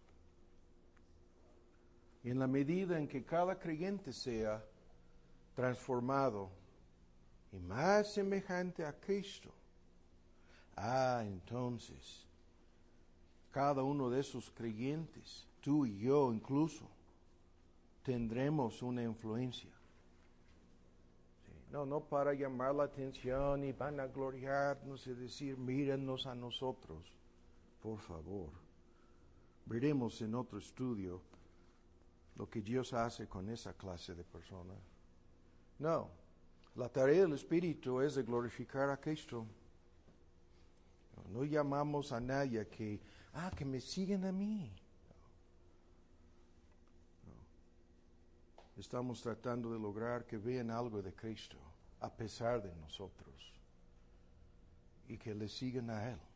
Y en la medida en que cada creyente sea transformado y más semejante a Cristo, ah, entonces, cada uno de esos creyentes, tú y yo incluso, tendremos una influencia. Sí, no, no para llamar la atención y van a gloriarnos y decir, mírenos a nosotros, por favor. Veremos en otro estudio lo que Dios hace con esa clase de personas. No, la tarea del Espíritu es de glorificar a Cristo. No, no llamamos a nadie que, ah, que me siguen a mí. Estamos tratando de lograr que vean algo de Cristo, a pesar de nosotros, y que le sigan a Él.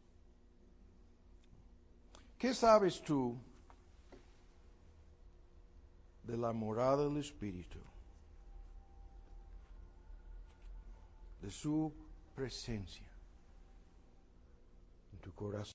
¿Qué sabes tú de la morada del Espíritu? de su presencia en tu corazón.